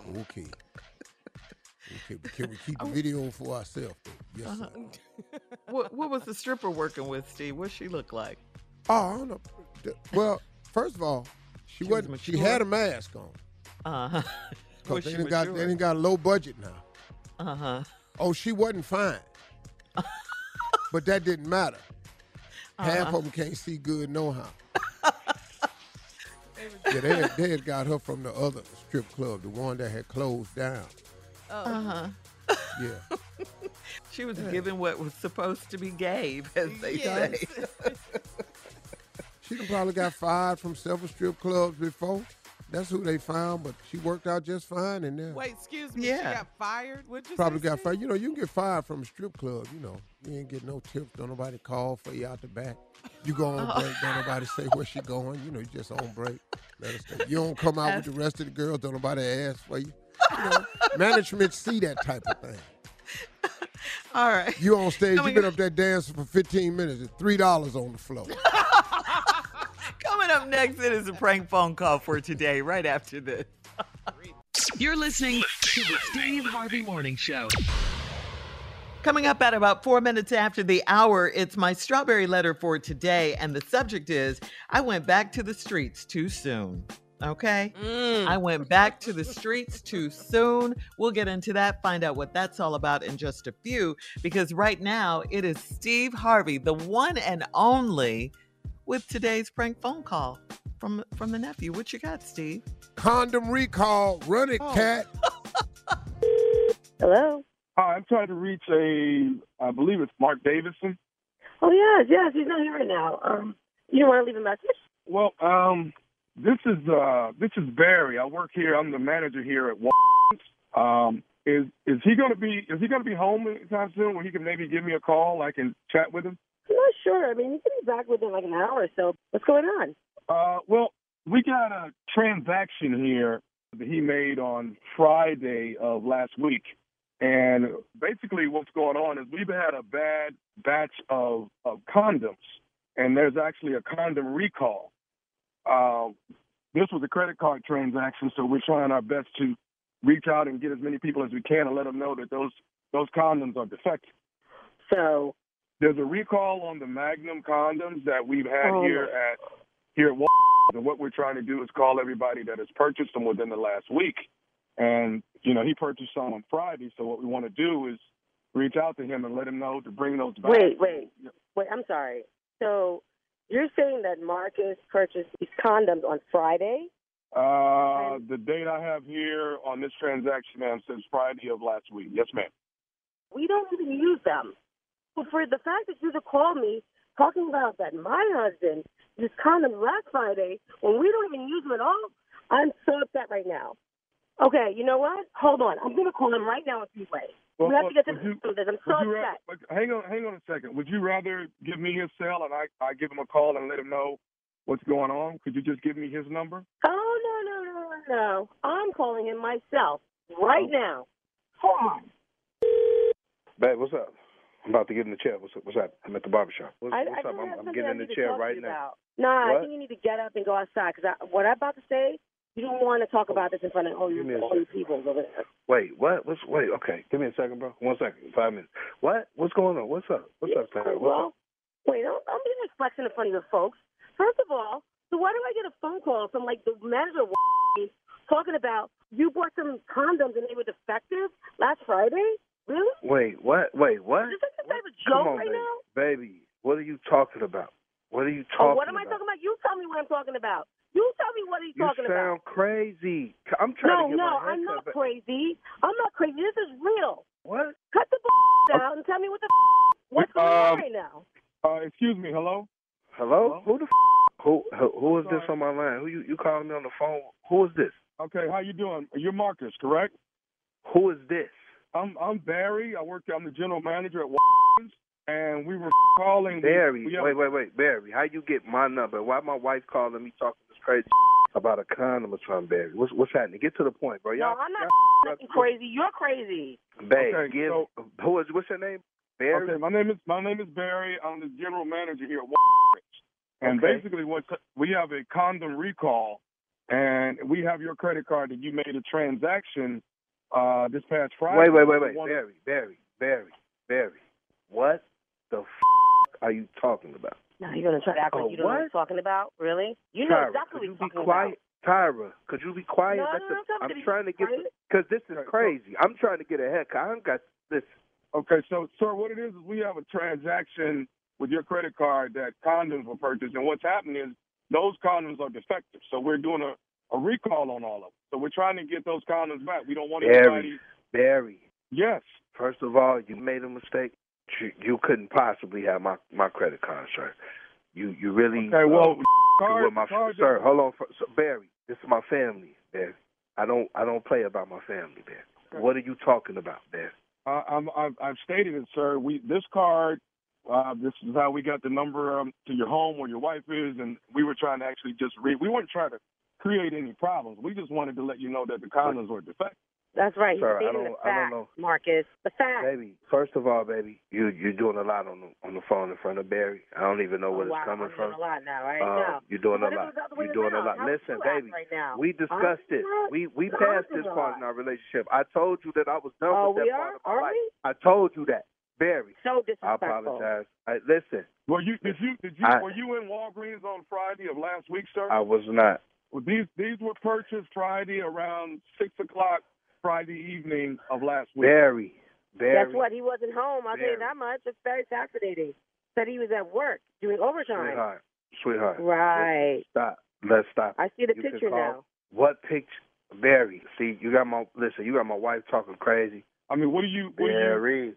But can we keep the video for ourselves? Yes, sir. What was the stripper working with, Steve? What she look like? Oh, I don't know. Well, first of all, she wasn't. She had a mask on. Because they didn't got a low budget now. Oh, she wasn't fine. But that didn't matter. Half of them can't see good no how. Yeah, they had got her from the other strip club, the one that had closed down. Yeah. She was given what was supposed to be gave, as they say. She done probably got fired from several strip clubs before. That's who they found, but she worked out just fine in there. Wait, excuse me. Yeah. She got fired? Probably got fired. You can get fired from a strip club, You ain't get no tips. Don't nobody call for you out the back. You go on break. Don't nobody say where she going. You just on break. Let her stay. You don't come out with the rest of the girls. Don't nobody ask for you. Management see that type of thing. All right. You on stage, you been up there dancing for 15 minutes. It's $3 on the floor. Coming up next, it is a prank phone call for today, right after this. You're listening to the Steve Harvey Morning Show. Coming up at about 4 minutes after the hour, it's my strawberry letter for today. And the subject is, I went back to the streets too soon. Okay? I went back to the streets too soon. We'll get into that, find out what that's all about in just a few. Because right now, it is Steve Harvey, the one and only, with today's prank phone call from the nephew. What you got, Steve? Condom recall. Run it, cat. Hello? Hi, I'm trying to reach I believe it's Mark Davidson. Oh, yes, he's not here right now. You don't want to leave a message? Well, this is Barry. I work here. I'm the manager here at Walgreens. Is he going to be home anytime soon where he can maybe give me a call? I can chat with him? I'm not sure. I mean, he can be back within like an hour or so. What's going on? Well, we got a transaction here that he made on Friday of last week. And basically what's going on is we've had a bad batch of condoms, and there's actually a condom recall. This was a credit card transaction, so we're trying our best to reach out and get as many people as we can and let them know that those condoms are defective. So there's a recall on the Magnum condoms that we've had here at Walmart, and what we're trying to do is call everybody that has purchased them within the last week. And, he purchased some on Friday, so what we want to do is reach out to him and let him know to bring those back. Wait, I'm sorry. So you're saying that Marcus purchased these condoms on Friday? The date I have here on this transaction, ma'am, says Friday of last week. Yes, ma'am. We don't even use them. But for the fact that you just called me talking about that my husband used condoms last Friday when we don't even use them at all, I'm so upset right now. Okay, you know what? Hold on. I'm going to call him right now in 3 ways. We have to get to this. I'm so upset. Hang on a second. Would you rather give me his cell and I give him a call and let him know what's going on? Could you just give me his number? Oh, no. I'm calling him myself right now. Hold on. Babe, what's up? I'm about to get in the chair. What's up? I'm at the barbershop. What's up? I'm getting in the chair right now. Nah, I think you need to get up and go outside because what I'm about to say, you don't want to talk about this in front of all you people over there. Wait, what? Wait, okay. Give me a second, bro. 1 second. 5 minutes. What? What's going on? What's up? What's up, Sarah? What's up? Wait, don't be like flexing in front of your folks. First of all, so why do I get a phone call from like the manager of talking about you bought some condoms and they were defective last Friday? Really? Wait, what? Is this like some type of joke right now? Baby, what are you talking about? What am I talking about? You tell me what I'm talking about. You tell me what he's talking about. You sound crazy. I'm trying to get my head I'm not crazy. I'm not crazy. This is real. What? Cut the out and tell me what's going on right now. Excuse me. Hello? Who the who is this on my line? Who you calling me on the phone? Who is this? Okay, how you doing? You're Marcus, correct? Who is this? I'm Barry. I'm the general manager at Walgreens, and we were calling. Barry, wait, Barry. How you get my number? Why my wife calling me talking this crazy about a condom or something, Barry? What's happening? Get to the point, bro. No, I'm not crazy. You're crazy. Babe, what's your name? Barry. Okay, my name is Barry. I'm the general manager here at Walgreens, and basically we have a condom recall, and we have your credit card that you made a transaction this past Friday. Wait, Barry. What the are you talking about? Now you're gonna try to act like you don't know what he's talking about? Really? You know exactly what he's talking about. Tyra, could you be quiet? No, I'm trying to get because this is crazy. I'm trying to get a haircut. I don't got this. Okay, so sir, what it is we have a transaction with your credit card that condoms were purchased, and what's happening is those condoms are defective. So we're doing a recall on all of them. So we're trying to get those condoms back. We don't want anybody. Barry. Yes. First of all, you made a mistake. You couldn't possibly have my credit card, sir. You really. Okay. Well, sir, hold on, Barry. This is my family, Barry. I don't play about my family, Barry. Okay. What are you talking about, Barry? I've stated it, sir. This card. This is how we got the number to your home where your wife is, and we were trying to actually just read. We weren't trying to create any problems. We just wanted to let you know that the condoms were defective. That's right. Sir, He's stating the facts, Marcus. The facts. Baby, first of all, baby, you're doing a lot on the phone in front of Barry. I don't even know where it's coming from. I'm doing a lot now, right? No. You're doing a lot. You're doing a lot. Listen, baby, we discussed it. We passed this part in our relationship. I told you that I was done with that part of my life. I told you that. Barry. So disrespectful. I apologize. Listen. Were you in Walgreens on Friday of last week, sir? I was not. Well, these were purchased Friday around 6:00 Friday evening of last week. Barry. Guess what? He wasn't home. I'll tell you that much. It's very fascinating. Said he was at work doing overtime. Sweetheart. Right. Let's stop. I see the picture now. What picture? Barry. See, you got my wife talking crazy. I mean, what do you? Barry.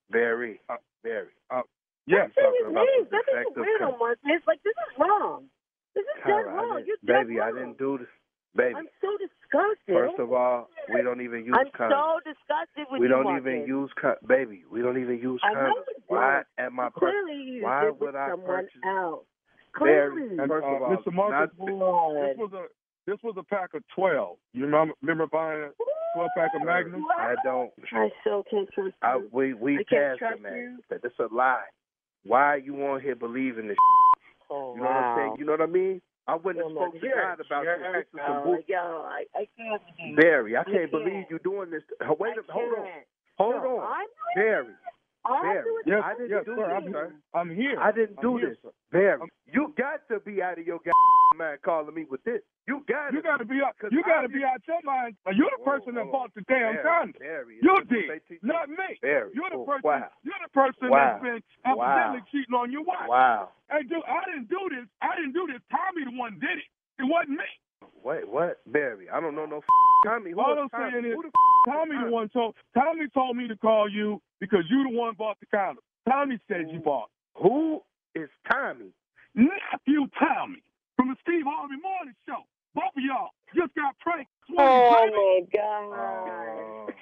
Yes. Nothing weird on Mark. It's like, this is wrong. This is dead wrong. You're dead Baby, wrong. I didn't do this. Baby. I'm so disgusted. First of all, we don't even use condoms. I'm so disgusted with we you, don't Marcus. even use baby. We don't even use I know condoms. you Why don't. at my Clearly you why did would with I someone purchase? else. Barry, Clearly. And, first of all, Mr. Marcus, this was a pack of 12. You remember buying a 12-pack of Magnum? I don't. I so can't trust you. We I passed can't trust it, man. you. That's a lie. Why are you on here believing this? Oh, you know what I'm saying? You know what I mean? I wouldn't have spoken to God about this. This is some bullshit. I can't. Barry, I can't believe you doing this. Wait a minute. Hold on. Barry. Yes, I didn't do sir, this. I'm here. I didn't do this. Sir. Barry, you got to be out of your mind calling me with this. You got to be out. You got to be out your mind. You're the person that bought the damn condom. You did, not me. Barry. You're the person. Wow. You're the person that's been accidentally cheating on your wife. Wow. Hey, dude, I didn't do this. Tommy the one did it. It wasn't me. Wait, what? Barry, I don't know no Tommy. All I'm saying is, Tommy told me to call you because you the one bought the condom. Tommy said you bought. Who is Tommy? Nephew Tommy from the Steve Harvey Morning Show. Both of y'all just got pranked. Oh my God!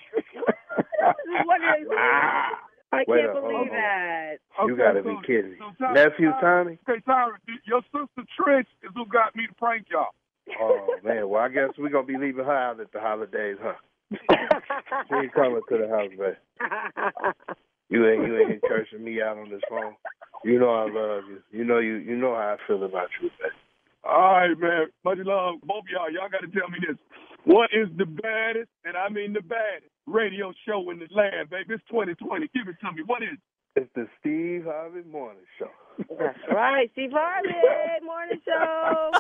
I can't believe that. You gotta be kidding me. Nephew Tommy? Okay, Tyra, your sister Trish is who got me to prank y'all. Oh man, well I guess we're gonna be leaving her out at the holidays, huh? She ain't coming to the house, babe. You ain't cursing me out on this phone. You know I love you. You know how I feel about you, babe. All right, man. Much love, both of y'all. Y'all got to tell me this. What is the baddest, and I mean the baddest, radio show in the land, baby? It's 2020. Give it to me. What is it? It's the Steve Harvey Morning Show. That's right, Steve Harvey Morning Show.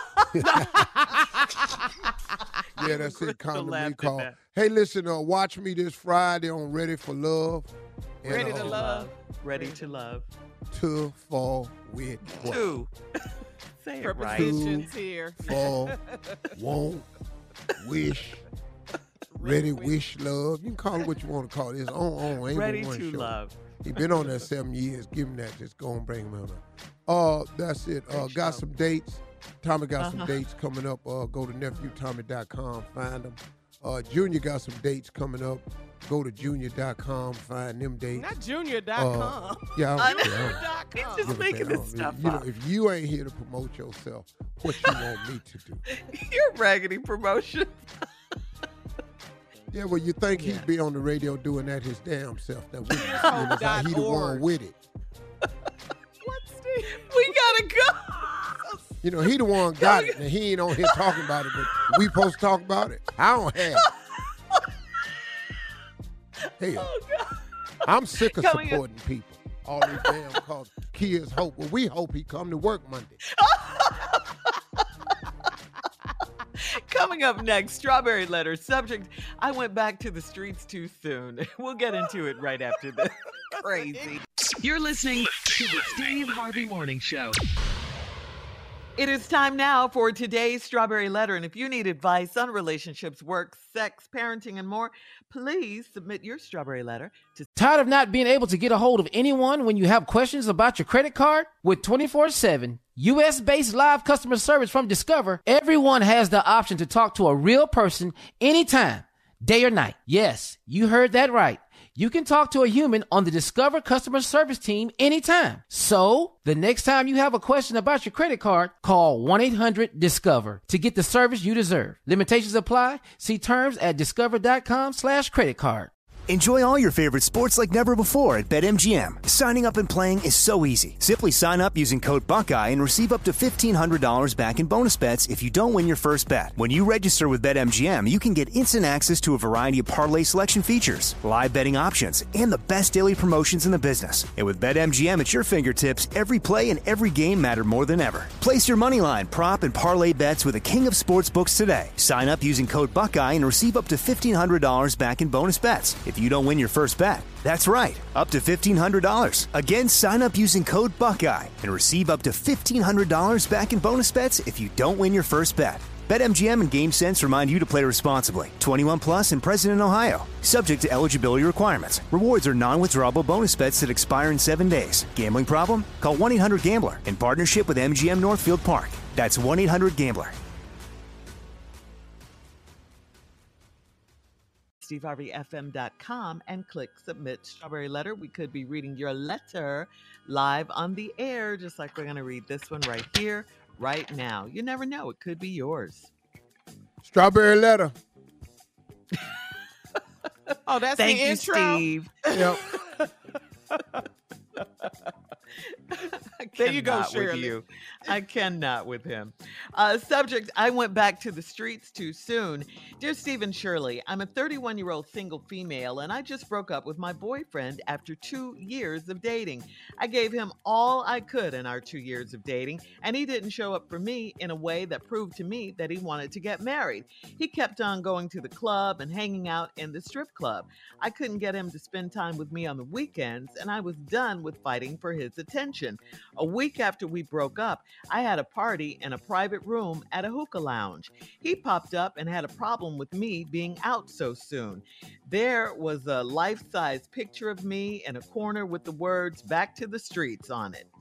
Yeah, that's it. Condom call. Hey, listen, watch me this Friday on Ready for Love. Ready to Love. Ready to Love. To fall with what? Two. Say it right. Prepositions here. Fall, won't, wish, ready, wish, love. You can call it what you want to call it. It's on. Ain't Ready one to show. Love. He been on there 7 years. Give him that. Just go and bring him on. That's it. Got some dates. Tommy got some dates coming up. Go to nephewtommy.com. Find them. Junior got some dates coming up. Go to junior.com. Find them dates. Not junior.com. Yeah, He's just making this stuff up. If you ain't here to promote yourself, what you want me to do? You're raggedy promotion. Yeah, well, you think he'd be on the radio doing that his damn self? That wouldn't he the one with it. What, Steve? We gotta go. You know, he the one got it, and he ain't on here talking about it, but we supposed to talk about it. I don't have it. Hell, I'm sick of supporting people. All these damn cause kids hope. Well, we hope he come to work Monday. Coming up next, Strawberry Letter. Subject, I went back to the streets too soon. We'll get into it right after this. Crazy. You're listening to the Steve Harvey Morning Show. It is time now for today's Strawberry Letter. And if you need advice on relationships, work, sex, parenting, and more, please submit your Strawberry Letter to... Tired of not being able to get a hold of anyone when you have questions about your credit card? With 24/7 U.S.-based live customer service from Discover, everyone has the option to talk to a real person anytime, day or night. Yes, you heard that right. you can talk to a human on the Discover customer service team anytime. So, the next time you have a question about your credit card, call 1-800-DISCOVER to get the service you deserve. Limitations apply. See terms at discover.com/creditcard. Enjoy all your favorite sports like never before at BetMGM. Signing up and playing is so easy. Simply sign up using code Buckeye and receive up to $1,500 back in bonus bets if you don't win your first bet. When you register with BetMGM, you can get instant access to a variety of parlay selection features, live betting options, and the best daily promotions in the business. And with BetMGM at your fingertips, every play and every game matter more than ever. Place your moneyline, prop, and parlay bets with the king of sportsbooks today. Sign up using code Buckeye and receive up to $1,500 back in bonus bets if you don't win your first bet. That's right, up to $1,500. Again, sign up using code Buckeye and receive up to $1,500 back in bonus bets if you don't win your first bet. BetMGM and GameSense remind you to play responsibly. 21 plus and present in Ohio. Subject to eligibility requirements. Rewards are non-withdrawable bonus bets that expire in 7 days. Gambling problem? Call 1-800-GAMBLER in partnership with MGM Northfield Park. That's 1-800-GAMBLER. SteveHarveyFM.com and click Submit Strawberry Letter. We could be reading your letter live on the air, just like we're going to read this one right here, right now. You never know. It could be yours. Strawberry Letter. Oh, that's Thank the you, intro? Steve. Yep. There you go, With Shirley. you. I cannot with him. Subject, I went back to the streets too soon. Dear Steve and Shirley, I'm a 31-year-old single female, and I just broke up with my boyfriend after 2 years of dating. I gave him all I could in our 2 years of dating, and he didn't show up for me in a way that proved to me that he wanted to get married. He kept on going to the club and hanging out in the strip club. I couldn't get him to spend time with me on the weekends, and I was done with fighting for his attention. A week after we broke up, I had a party in a private room at a hookah lounge. He popped up and had a problem with me being out so soon. There was a life-size picture of me in a corner with the words "Back to the Streets" on it.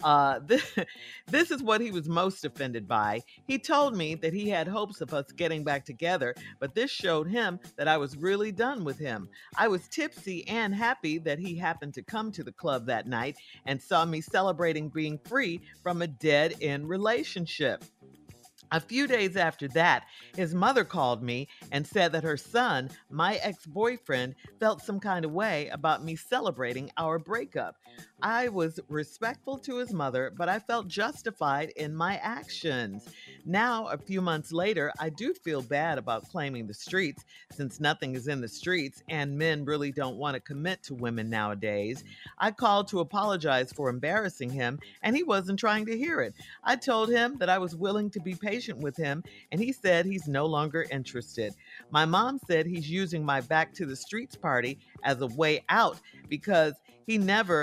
This is what he was most offended by. He told me that he had hopes of us getting back together, but this showed him that I was really done with him. I was tipsy and happy that he happened to come to the club that night and saw me celebrating being free from a dead-end relationship. A few days after that, his mother called me and said that her son, my ex-boyfriend, felt some kind of way about me celebrating our breakup. I was respectful to his mother, but I felt justified in my actions. Now, a few months later, I do feel bad about claiming the streets, since nothing is in the streets and men really don't want to commit to women nowadays. I called to apologize for embarrassing him, and he wasn't trying to hear it. I told him that I was willing to be patient with him, and he said he's no longer interested. My mom said he's using my Back to the Streets party as a way out because he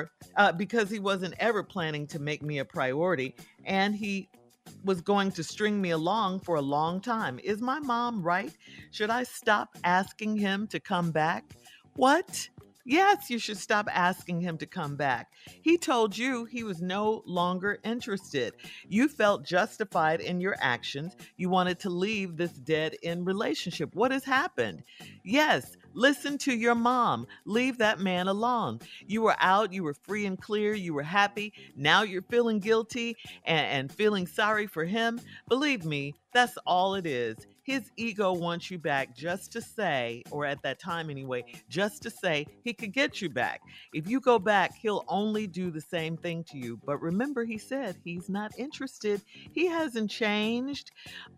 wasn't ever planning to make me a priority, and he was going to string me along for a long time. Is my mom right? Should I stop asking him to come back? What? Yes, you should stop asking him to come back. He told you he was no longer interested. You felt justified in your actions. You wanted to leave this dead-end relationship. What has happened? Yes, listen to your mom. Leave that man alone. You were out. You were free and clear. You were happy. Now you're feeling guilty and feeling sorry for him. Believe me, that's all it is. His ego wants you back just to say, or at that time anyway, just to say he could get you back. If you go back, he'll only do the same thing to you. But remember, he said he's not interested. He hasn't changed.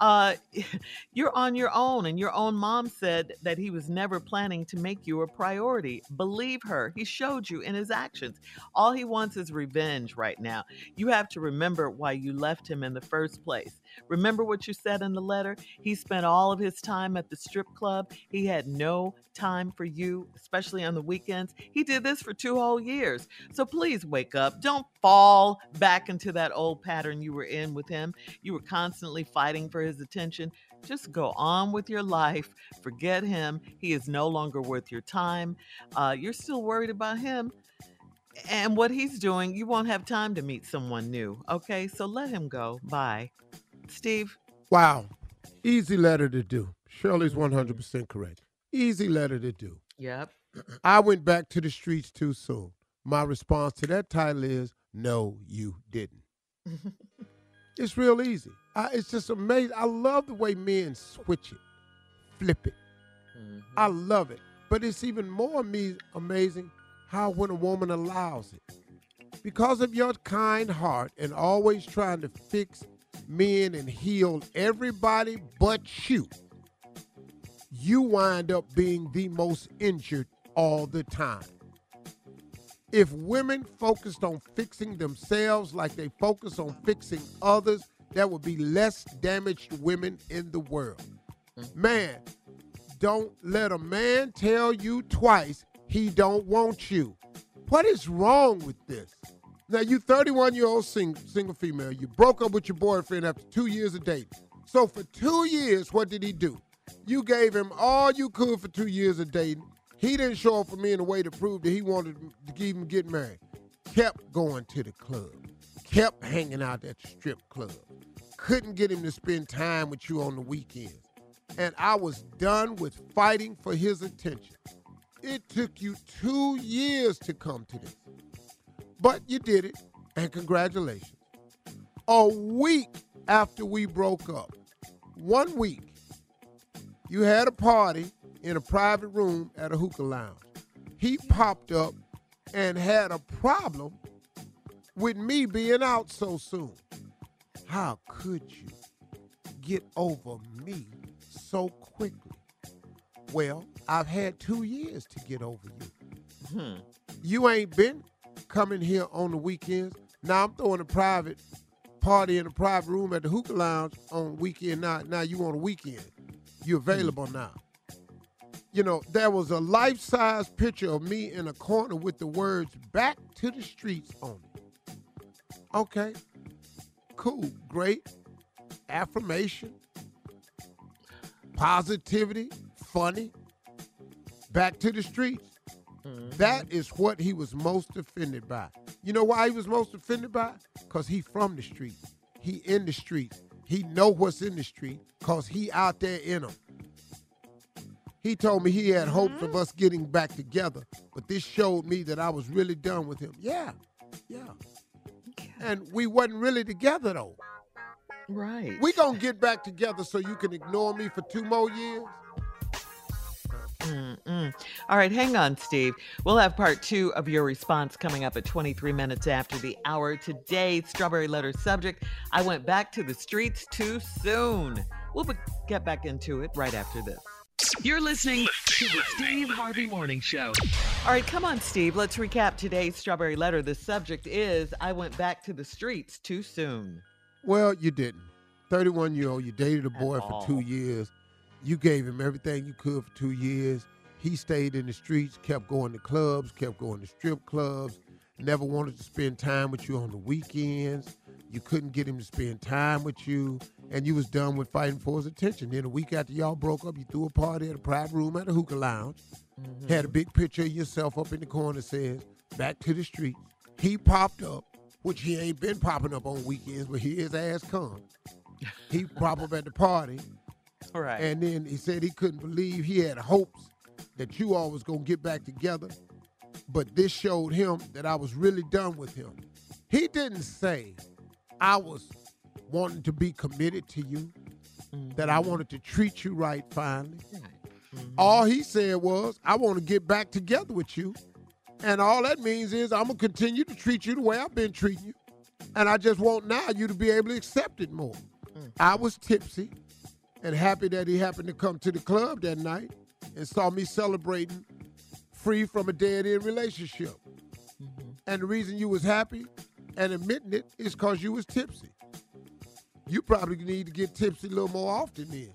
You're on your own, and your own mom said that he was never planning to make you a priority. Believe her. He showed you in his actions. All he wants is revenge right now. You have to remember why you left him in the first place. Remember what you said in the letter? He spent all of his time at the strip club. He had no time for you, especially on the weekends. He did this for 2 whole years. So please wake up. Don't fall back into that old pattern you were in with him. You were constantly fighting for his attention. Just go on with your life. Forget him. He is no longer worth your time. You're still worried about him. And what he's doing, you won't have time to meet someone new. Okay, so let him go. Bye. Steve? Wow. Easy letter to do. Shirley's 100% correct. Easy letter to do. Yep. I went back to the streets too soon. My response to that title is, no, you didn't. It's real easy. It's just amazing. I love the way men switch it, flip it. Mm-hmm. I love it. But it's even more amazing how when a woman allows it. Because of your kind heart and always trying to fix men and heal everybody but you, you wind up being the most injured all the time. If women focused on fixing themselves like they focus on fixing others, there would be less damaged women in the world. Man, don't let a man tell you twice he don't want you. What is wrong with this? Now, you 31-year-old single female. You broke up with your boyfriend after 2 years of dating. So for 2 years, what did he do? You gave him all you could for 2 years of dating. He didn't show up for me in a way to prove that he wanted to even get married. Kept going to the club. Kept hanging out at the strip club. Couldn't get him to spend time with you on the weekends. And I was done with fighting for his attention. It took you 2 years to come to this. But you did it, and congratulations. A week after we broke up, 1 week, you had a party in a private room at a hookah lounge. He popped up and had a problem with me being out so soon. How could you get over me so quickly? Well, I've had 2 years to get over you. You ain't been coming here on the weekends. Now I'm throwing a private party in a private room at the hookah lounge on weekend. Now you on a weekend. You're available now. You know, there was a life-size picture of me in a corner with the words "back to the streets" on it. Okay, cool, great. Affirmation, positivity, funny. Back to the streets. That is what he was most offended by. You know why he was most offended by? Because he from the street. He in the street. He know what's in the street because he out there in them. He told me he had hopes of us getting back together, but this showed me that I was really done with him. Yeah. And we wasn't really together, though. Right. We gonna get back together so you can ignore me for 2 more years? All right, hang on, Steve. We'll have part 2 of your response coming up at 23 minutes after the hour. Today's Strawberry Letter subject, I went back to the streets too soon. We'll get back into it right after this. You're listening to the Steve Harvey Morning Show. All right, come on, Steve. Let's recap today's Strawberry Letter. The subject is, I went back to the streets too soon. Well, you didn't. 31-year-old, you dated a boy for 2 years. You gave him everything you could for 2 years. He stayed in the streets, kept going to clubs, kept going to strip clubs, never wanted to spend time with you on the weekends. You couldn't get him to spend time with you, and you was done with fighting for his attention. Then a week after y'all broke up, you threw a party at a private room at a hookah lounge, had a big picture of yourself up in the corner that says, "Back to the streets." He popped up, which he ain't been popping up on weekends, but here his ass come. He popped up at the party. All right. And then he said he couldn't believe he had hopes that you all was going to get back together. But this showed him that I was really done with him. He didn't say I was wanting to be committed to you, that I wanted to treat you right finally. All he said was, I want to get back together with you. And all that means is I'm going to continue to treat you the way I've been treating you. And I just want now you to be able to accept it more. I was tipsy and happy that he happened to come to the club that night and saw me celebrating free from a dead-end relationship. And the reason you was happy and admitting it is because you was tipsy. You probably need to get tipsy a little more often then.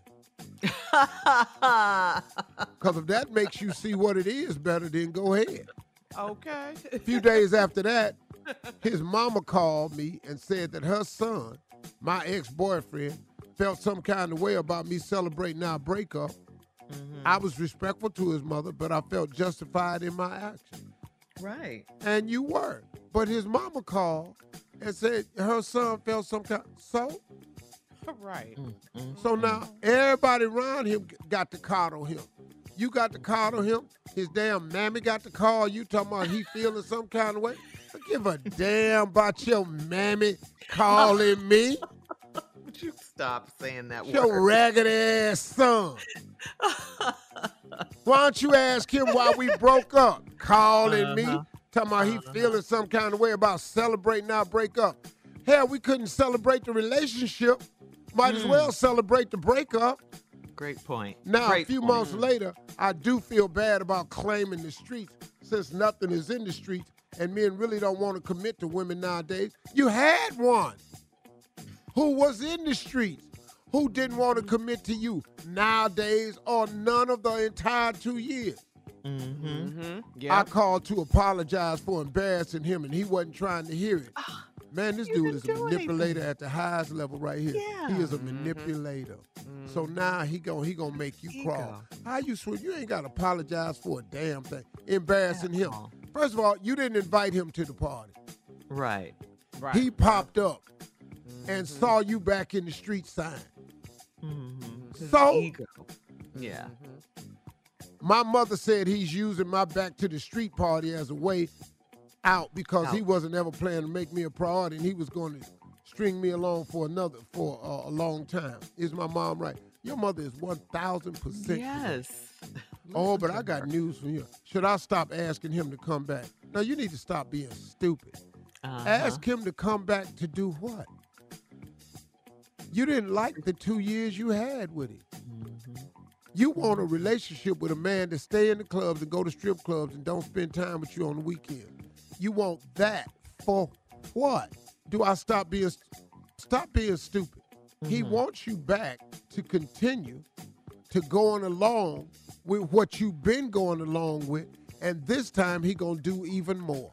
Because if that makes you see what it is better, then go ahead. Okay. A few days after that, his mama called me and said that her son, my ex-boyfriend, felt some kind of way about me celebrating our breakup. I was respectful to his mother, but I felt justified in my action. Right. And you were. But his mama called and said her son felt some kind. So? Right. So now everybody around him got to coddle him. You got to call him. His damn mammy got to call you talking about he feeling some kind of way. I give a damn about your mammy calling me. Would you stop saying that word? Your ragged ass son. Why don't you ask him why we broke up? Calling me. Talking about he feeling some kind of way about celebrating our breakup. Hell, we couldn't celebrate the relationship. Might as well celebrate the breakup. Great point. Now, a few months later, I do feel bad about claiming the streets since nothing is in the streets and men really don't want to commit to women nowadays. You had one who was in the streets, who didn't want to commit to you nowadays or none of the entire 2 years. I called to apologize for embarrassing him, and he wasn't trying to hear it. Man, this dude is a manipulator at the highest level right here. Yeah. He is a manipulator. So now he gonna make you crawl. How you swear? You ain't got to apologize for a damn thing. Embarrassing him. First of all, you didn't invite him to the party. Right. He popped up and saw you back in the street sign. So, ego. Yeah. My mother said he's using my back to the street party as a way out because he wasn't ever planning to make me a priority and he was going to string me along for a long time. Is my mom right? Your mother is 1,000%. Yes. Oh, but I got news for you. Should I stop asking him to come back? No, you need to stop being stupid. Ask him to come back to do what? You didn't like the 2 years you had with him. You want a relationship with a man that stay in the clubs and go to strip clubs and don't spend time with you on the weekend. You want that for what? Do I stop being stupid? He wants you back to continue to going along with what you've been going along with, and this time he gonna do even more.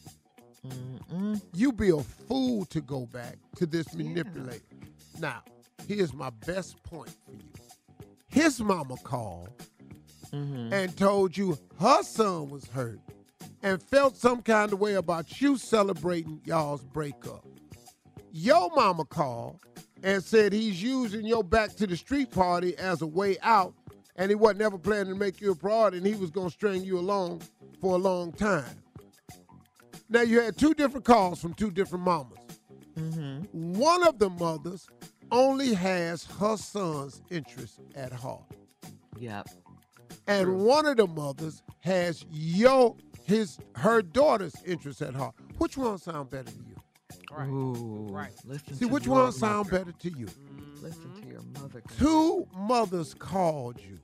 You be a fool to go back to this manipulator. Now, here's my best point for you. His mama called and told you her son was hurt and felt some kind of way about you celebrating y'all's breakup. Your mama called and said he's using your back to the street party as a way out and he wasn't ever planning to make you a priority and he was going to string you along for a long time. Now, you had two different calls from two different mamas. One of the mothers only has her son's interest at heart. Yep. And one of the mothers has her daughter's interest at heart. Which one sound better to you? Right. Ooh, right. Listen See, to which your one sound mother. better to you? Listen to your mother. Two mothers called you.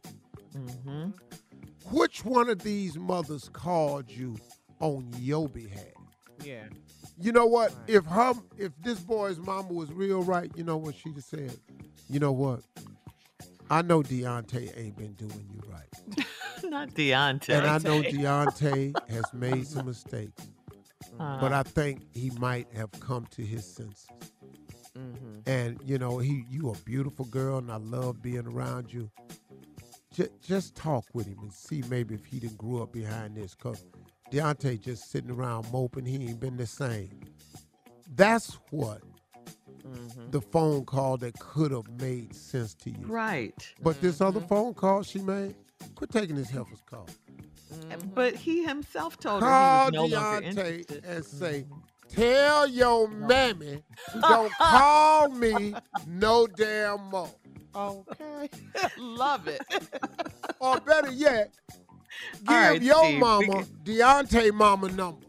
Which one of these mothers called you on your behalf? Yeah. You know what? Right. If this boy's mama was real right, you know what she'd have said? You know what? I know Deontay ain't been doing you right. Not Deontay. And I know Deontay has made some mistakes. But I think he might have come to his senses. And, you know, you a beautiful girl, and I love being around you. Just talk with him and see maybe if he didn't grew up behind this. Because Deontay just sitting around moping. He ain't been the same. That's what the phone call that could have made sense to you. Right. But this other phone call she made, quit taking this heifer's call. But he himself told her Call he was no longer Deontay interested. and say, tell your mammy don't call me no damn more. Okay. Love it. Or better yet, give right, your Steve, mama Deontay mama number.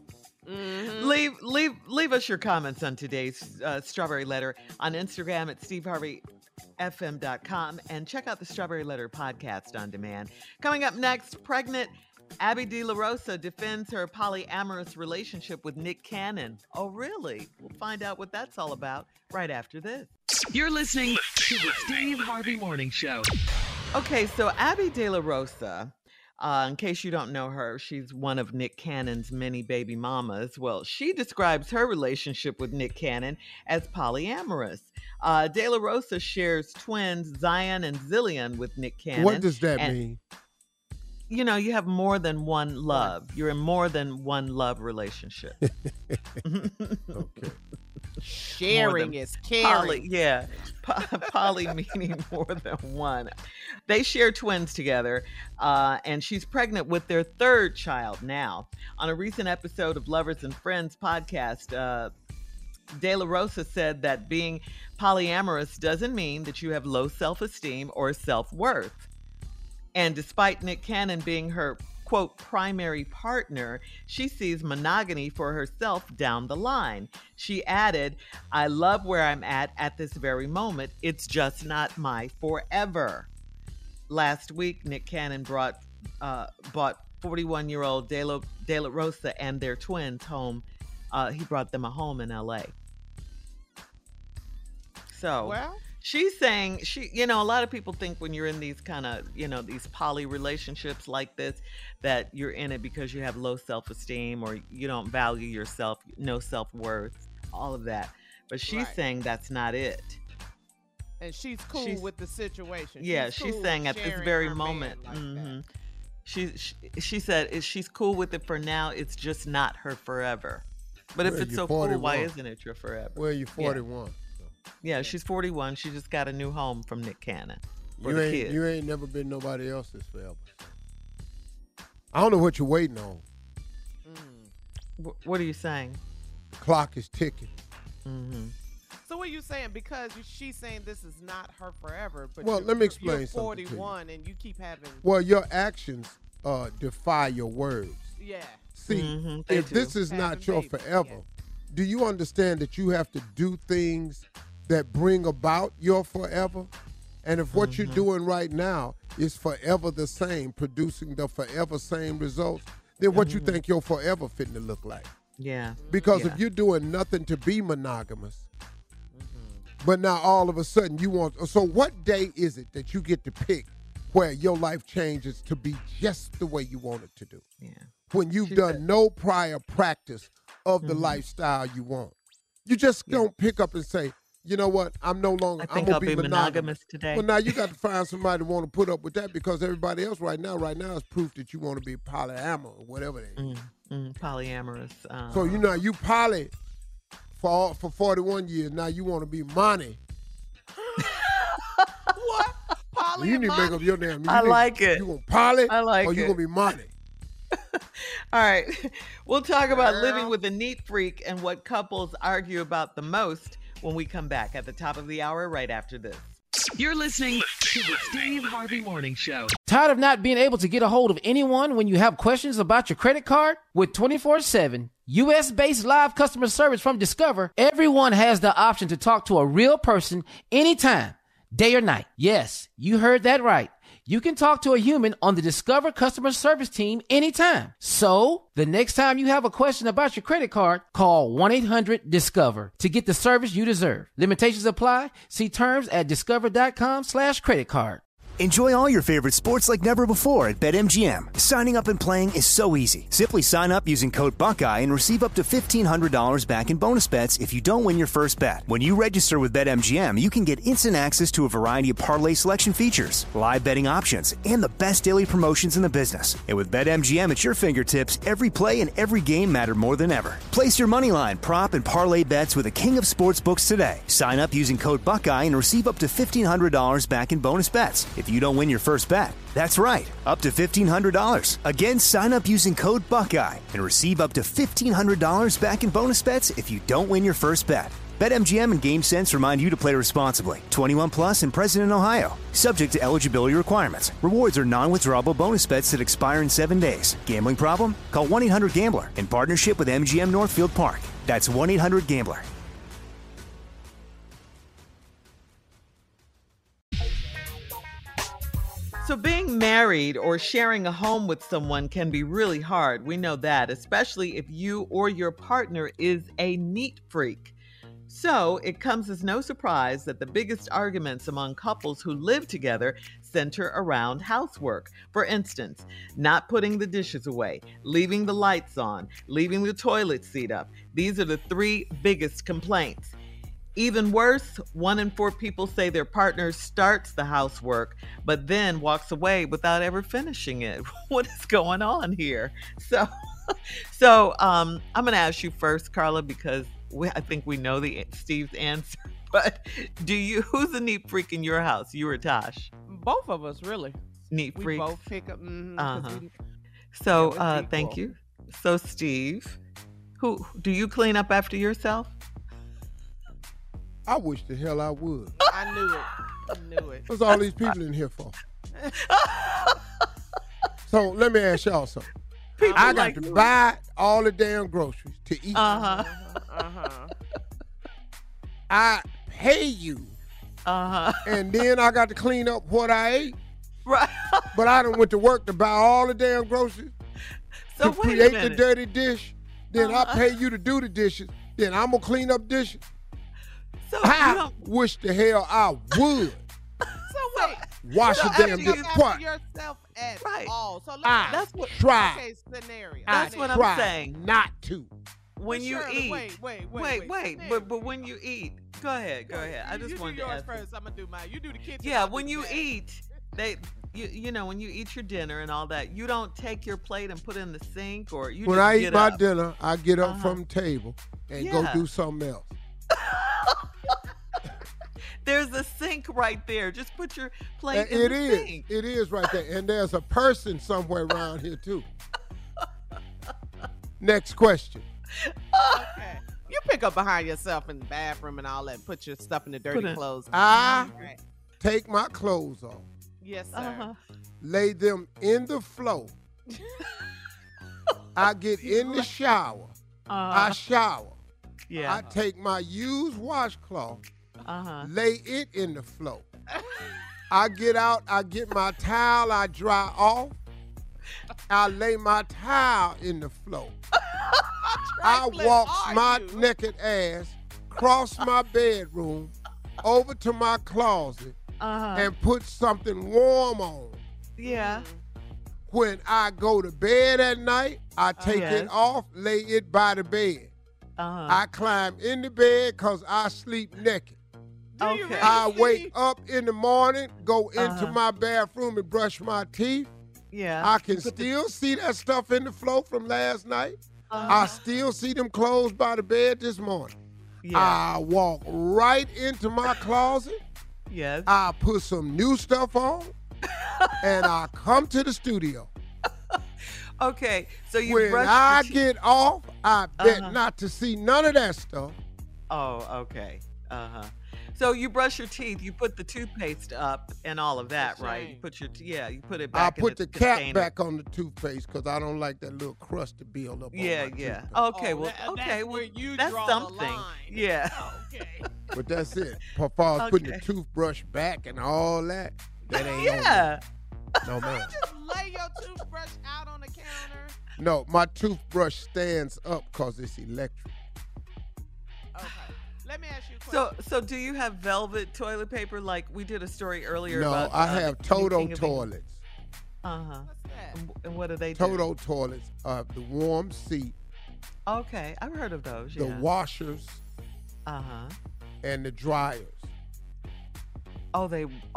Leave us your comments on today's Strawberry Letter on Instagram at steveharveyfm.com and check out the Strawberry Letter podcast on demand. Coming up next, pregnant Abby De La Rosa defends her polyamorous relationship with Nick Cannon. Oh, really? We'll find out what that's all about right after this. You're listening to the Steve Harvey Morning Show. Okay, so Abby De La Rosa, in case you don't know her, she's one of Nick Cannon's many baby mamas. Well, she describes her relationship with Nick Cannon as polyamorous. De La Rosa shares twins Zion and Zillion with Nick Cannon. What does that mean? You know, you have more than one love. You're in more than one love relationship. Okay. Sharing is caring. Poly, yeah. Poly meaning more than one. They share twins together, and she's pregnant with their third child now. On a recent episode of Lovers and Friends podcast, De La Rosa said that being polyamorous doesn't mean that you have low self-esteem or self-worth. And despite Nick Cannon being her, quote, primary partner, she sees monogamy for herself down the line. She added, "I love where I'm at this very moment. It's just not my forever." Last week, Nick Cannon bought 41-year-old De La Rosa and their twins home. He brought them a home in LA. So, well, she's saying, a lot of people think when you're in these kind of, these poly relationships like this, that you're in it because you have low self-esteem or you don't value yourself, no self-worth, all of that. But she's saying that's not it. And she's cool with the situation. She's saying at this very moment. Like she said she's cool with it for now. It's just not her forever. But if it's so 41. Cool, why isn't it your forever? Well, you're 41. Yeah, she's 41. She just got a new home from Nick Cannon. You ain't never been nobody else's forever. I don't know what you're waiting on. What are you saying? The clock is ticking. Mm-hmm. So what are you saying? Because she's saying this is not her forever. But let me explain you're something 41 and you keep having. Well, your actions defy your words. Yeah. See, if this is not your forever, do you understand that you have to do things that bring about your forever? And if what you're doing right now is forever the same, producing the forever same results, then what you think your forever fitting to look like? Yeah. Because if you're doing nothing to be monogamous, but now all of a sudden you want, so what day is it that you get to pick where your life changes to be just the way you want it to do? Yeah. When you've done no prior practice of the lifestyle you want. You just don't pick up and say, you know what, I'm no longer, I'm going to be monogamous today. Well, now you got to find somebody to want to put up with that because everybody else right now is proof that you want to be polyamorous or whatever it is. Polyamorous. So, you poly for 41 years. Now you want to be money. What? Poly You need to make up your damn. I like it. You want poly I like or it. you going to be money? All right. We'll talk about living with a neat freak and what couples argue about the most when we come back at the top of the hour right after this. You're listening to the Steve Harvey Morning Show. Tired of not being able to get a hold of anyone when you have questions about your credit card? With 24/7 U.S.-based live customer service from Discover, everyone has the option to talk to a real person anytime, day or night. Yes, you heard that right. You can talk to a human on the Discover customer service team anytime. So, the next time you have a question about your credit card, call 1-800-DISCOVER to get the service you deserve. Limitations apply. See terms at discover.com/creditcard. Enjoy all your favorite sports like never before at BetMGM. Signing up and playing is so easy. Simply sign up using code Buckeye and receive up to $1,500 back in bonus bets if you don't win your first bet. When you register with BetMGM, you can get instant access to a variety of parlay selection features, live betting options, and the best daily promotions in the business. And with BetMGM at your fingertips, every play and every game matter more than ever. Place your moneyline, prop, and parlay bets with the king of sportsbooks today. Sign up using code Buckeye and receive up to $1,500 back in bonus bets if you don't win your first bet. That's right, up to $1,500. Again, sign up using code Buckeye and receive up to $1,500 back in bonus bets if you don't win your first bet. BetMGM and GameSense remind you to play responsibly. 21 plus and present in Ohio. Subject to eligibility requirements. Rewards are non-withdrawable bonus bets that expire in 7 days. Gambling problem? Call 1-800-GAMBLER in partnership with MGM Northfield Park. That's 1-800-GAMBLER. So being married or sharing a home with someone can be really hard. We know that, especially if you or your partner is a neat freak. So it comes as no surprise that the biggest arguments among couples who live together center around housework. For instance, not putting the dishes away, leaving the lights on, leaving the toilet seat up. These are the three biggest complaints. Even worse, 1 in 4 people say their partner starts the housework, but then walks away without ever finishing it. What is going on here? So I'm going to ask you first, Carla, because I think we know Steve's answer. But who's the neat freak in your house, you or Tosh? both of us really. Neat We freaks. both pick up. So, thank you. So, Steve, who do you clean up after yourself? I wish the hell I would. I knew it. I knew it. What's all these people in here for? So let me ask y'all something. I got to buy all the damn groceries to eat. I pay you. And then I got to clean up what I ate. Right. But I done went to work to buy all the damn groceries So to wait a create the minute. dirty dish. Then I pay you to do the dishes. Then I'm going to clean up dishes. So I wish the hell I would. So wait. Wash the damn dish. What? yourself at all. So I try. Okay, scenario. That's what I'm try saying. Not to. When you Shirley, eat. wait. But when you eat, go ahead. I just wanted do to yours ask. first. I'm gonna do mine. You do the kitchen. Yeah, I'll do when the you back. eat, you know, when you eat your dinner and all that, you don't take your plate and put it in the sink, or you When just I eat get my up. dinner, I get up from the table and go Yeah. do something else. There's a sink right there. Just put your plate in It the is. sink. It is right there. And there's a person somewhere around here, too. Next question. Okay. You pick up behind yourself in the bathroom and all that. Put your stuff in the dirty clothes. I Right. take my clothes off, Yes, sir. lay them in the floor. I get in the shower. I shower. Yeah. I take my used washcloth, lay it in the floor. I get out, I get my towel, I dry off. I lay my towel in the floor. I walk my naked ass, cross my bedroom, over to my closet, and put something warm on. Yeah. When I go to bed at night, I take it off, lay it by the bed. I climb in the bed because I sleep naked. Okay. I wake up in the morning, go into my bathroom and brush my teeth. Yeah. I can still see that stuff in the floor from last night. I still see them clothes by the bed this morning. Yeah. I walk right into my closet. Yes. I put some new stuff on, and I come to the studio. Okay, so you When brush I your teeth. get off, I bet not to see none of that stuff. Oh, okay. So you brush your teeth, you put the toothpaste up and all of that, right? You put you put it I back put in the the cap container. back on the toothpaste because I don't like that little crust to build up Yeah, on my yeah. toothpaste. Okay, well, that's okay, well, where you that's draw the something. line. Yeah. Okay. But that's it. As far as putting the Okay. toothbrush back and all that, that ain't Yeah. on me. No, man. Just lay your toothbrush out on the counter. No, my toothbrush stands up because it's electric. Okay. Let me ask you a question. So do you have velvet toilet paper? Like we did a story earlier No, about. I have the Toto King of England. toilets. Uh-huh. What's that? And what do they do? Toto toilets, the warm seat, Okay, I've heard of those. the Yeah. washers, Uh-huh. and the dryers. Oh,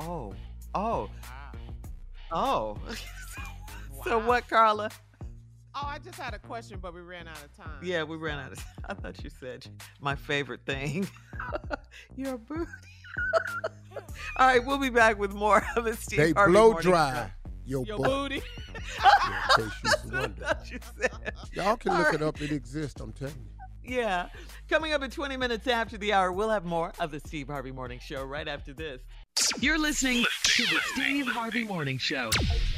Oh. So what, Carla? Oh, I just had a question, but we ran out of time. Yeah, we ran out of. I thought you said my favorite thing. Your booty. All right, we'll be back with more of the Steve They Harvey blow Morning dry Your butt. booty. Yeah, in case you was Show. I wondering. thought you said. Y'all can All look right. it up. It exists, I'm telling you. Yeah. Coming up at 20 minutes after the hour, we'll have more of the Steve Harvey Morning Show right after this. You're listening to the Steve Harvey Morning Show.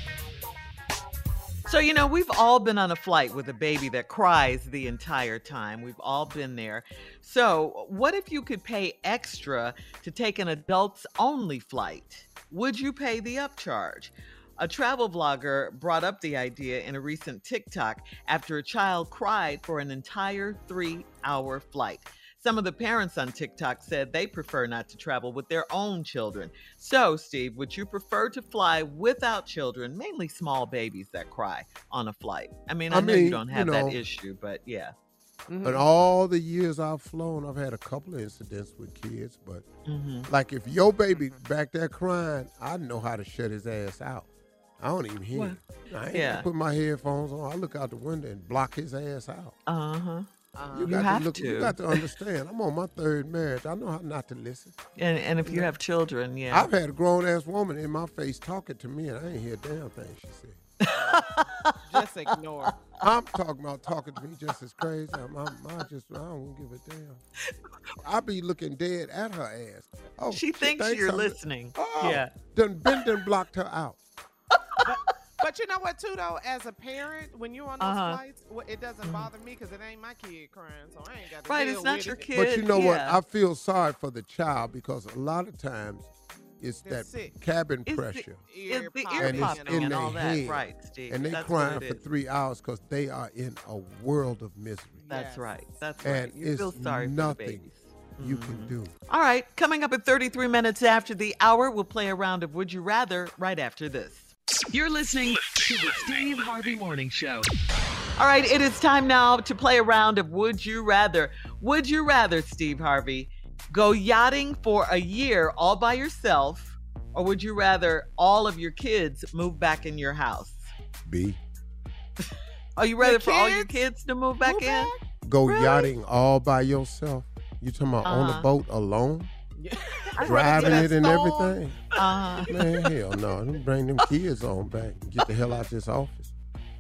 So, you know, we've all been on a flight with a baby that cries the entire time. We've all been there. So, what if you could pay extra to take an adults only flight? Would you pay the upcharge? A travel vlogger brought up the idea in a recent TikTok after a child cried for an entire 3-hour flight. Some of the parents on TikTok said they prefer not to travel with their own children. So, Steve, would you prefer to fly without children, mainly small babies that cry on a flight? I know you mean, don't you have know, that issue, but yeah. In all the years I've flown, I've had a couple of incidents with kids, but like if your baby back there crying, I know how to shut his ass out. I don't even hear What? him. I ain't Yeah. gonna put my headphones on. I look out the window and block his ass out. Uh-huh. You have to. You got to understand. I'm on my third marriage. I know how not to listen. And if you have children, yeah. I've had a grown-ass woman in my face talking to me, and I ain't hear a damn thing she said. Just ignore. I'm talking about talking to me just as crazy. I don't give a damn. I be looking dead at her ass. Oh, she thinks you're listening. Oh, yeah. Done blocked her out. But you know what, too, though? As a parent, when you're on those flights, it doesn't bother me because it ain't my kid crying, so I ain't got to deal it's not with your it. kid. But you know what? I feel sorry for the child because a lot of times it's They're that sick. cabin pressure. It's the popping ear And it's popping in and their all that. head. Right, Steve. And they That's crying what for it is. 3 hours because they are in a world of misery. That's right. That's And right. You feel it's sorry for the nothing babies. you can do. All right, coming up at 33 minutes after the hour, we'll play a round of Would You Rather right after this. You're listening to the Steve Harvey Morning Show. All right, it is time now to play a round of Would You Rather. Would you rather, Steve Harvey, go yachting for a year all by yourself, or would you rather all of your kids move back in your house? B. Are you rather for all your kids to move back in? Go yachting all by yourself? You talking about on a boat alone? Driving it and everything? Man, hell no. Don't bring them kids on back and get the hell out this office.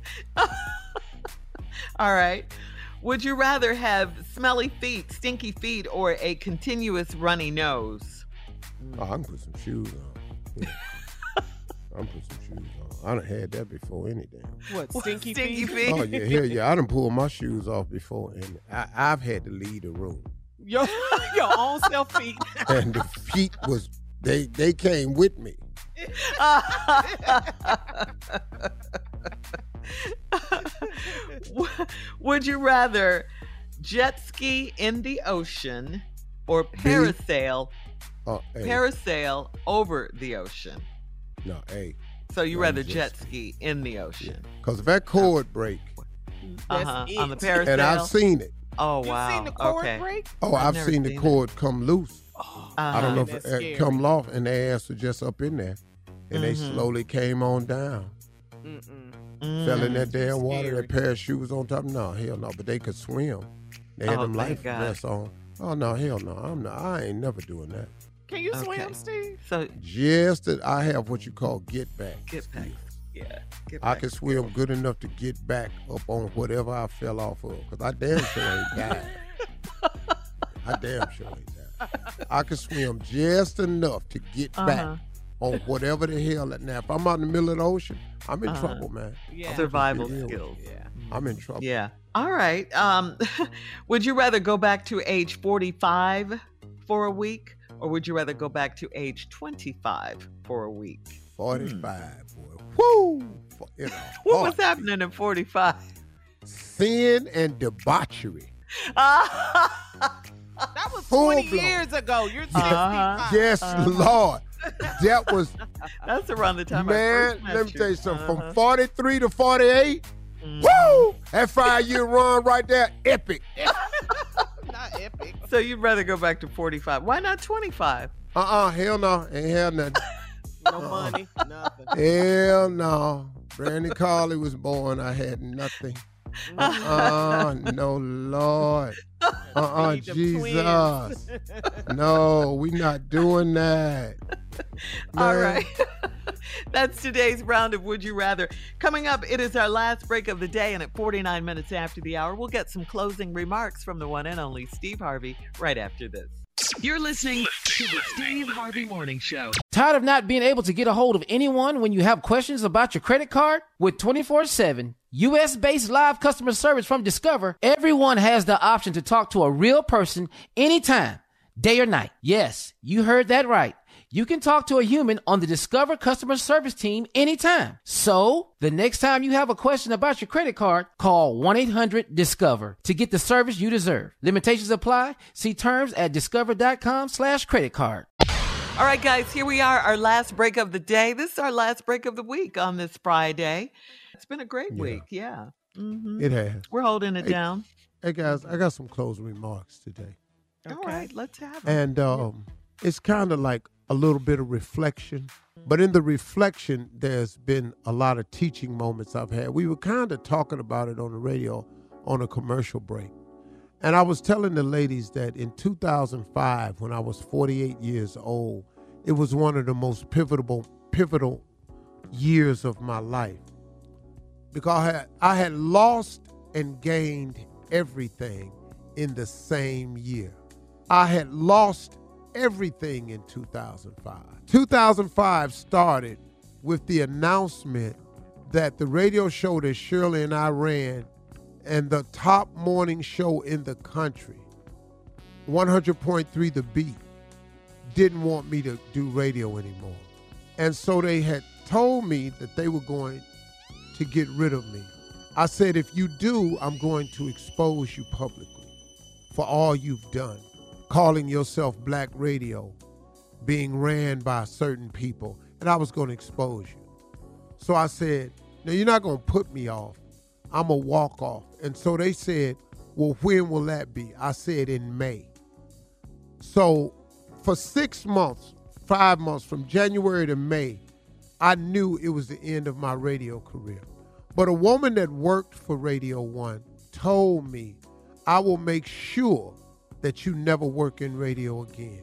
All right. Would you rather have smelly feet, stinky feet, or a continuous runny nose? Oh, I can put some shoes on. Yeah. I can put some shoes on. I done had that before any damn. What, stinky feet? Oh, yeah, hell yeah. I done pulled my shoes off before, and I've had to leave the room. Your own self feet. And the feet was, they came with me. Would you rather jet ski in the ocean or parasail over the ocean? No, A. So you rather jet ski in the ocean? Because if that cord break, on the parasail, and I've seen it. Oh wow! You seen the cord break? Oh, I've seen the cord come loose. I don't know if That's it come off, and their ass was just up in there, and they slowly came on down. Fell in that damn water. That pair of shoes on top. No, hell no. But they could swim. They had them life vests on. Oh no, hell no. I ain't never doing that. Can you swim, Steve? So just that I have what you call get back. Get back. Yeah. I can swim good enough to get back up on whatever I fell off of. Because I damn sure ain't died. I damn sure ain't died. I can swim just enough to get back on whatever the hell. Now, if I'm out in the middle of the ocean, I'm in trouble, man. Yeah. Survival skills. Yeah. I'm in trouble. Yeah. All right. Would you rather go back to age 45 for a week, or would you rather go back to age 25 for a week? 45, boy. Woo! What was happening at 45? Sin and debauchery. That was 20 years ago. You're 65. Yes, Lord. That was. That's around the time man, I first met let me you. tell you something. From 43 to 48, woo! That 5-year run right there, epic. Not epic. So you'd rather go back to 45. Why not 25? Hell no. Ain't had nothing. No money, nothing. Hell no. Brandy Carly was born. I had nothing. No, Lord. Jesus. No, we not doing that. All right. That's today's round of Would You Rather. Coming up, it is our last break of the day, and at 49 minutes after the hour, we'll get some closing remarks from the one and only Steve Harvey right after this. You're listening to the Steve Harvey Morning Show. Tired of not being able to get a hold of anyone when you have questions about your credit card? With 24/7 U.S.-based live customer service from Discover, everyone has the option to talk to a real person anytime, day or night. Yes, you heard that right. You can talk to a human on the Discover customer service team anytime. So, the next time you have a question about your credit card, call 1-800-DISCOVER to get the service you deserve. Limitations apply. See terms at discover.com/creditcard. All right, guys, here we are, our last break of the day. This is our last break of the week on this Friday. It's been a great week, yeah. Mm-hmm. It has. We're holding it down. Hey, guys, I got some closing remarks today. Okay. All right, let's have them. And it's kind of like a little bit of reflection. But in the reflection, there's been a lot of teaching moments I've had. We were kind of talking about it on the radio on a commercial break. And I was telling the ladies that in 2005, when I was 48 years old, it was one of the most pivotal years of my life. Because I had lost and gained everything in the same year. I had lost everything in 2005. 2005 started with the announcement that the radio show that Shirley and I ran and the top morning show in the country, 100.3 The Beat, didn't want me to do radio anymore. And so they had told me that they were going to get rid of me. I said, if you do, I'm going to expose you publicly for all you've done, calling yourself Black Radio, being ran by certain people, and I was going to expose you. So I said, no, you're not going to put me off. I'm going to walk off. And so they said, well, when will that be? I said in May. So for 6 months, 5 months, from January to May, I knew it was the end of my radio career. But a woman that worked for Radio 1 told me, I will make sure that you never work in radio again.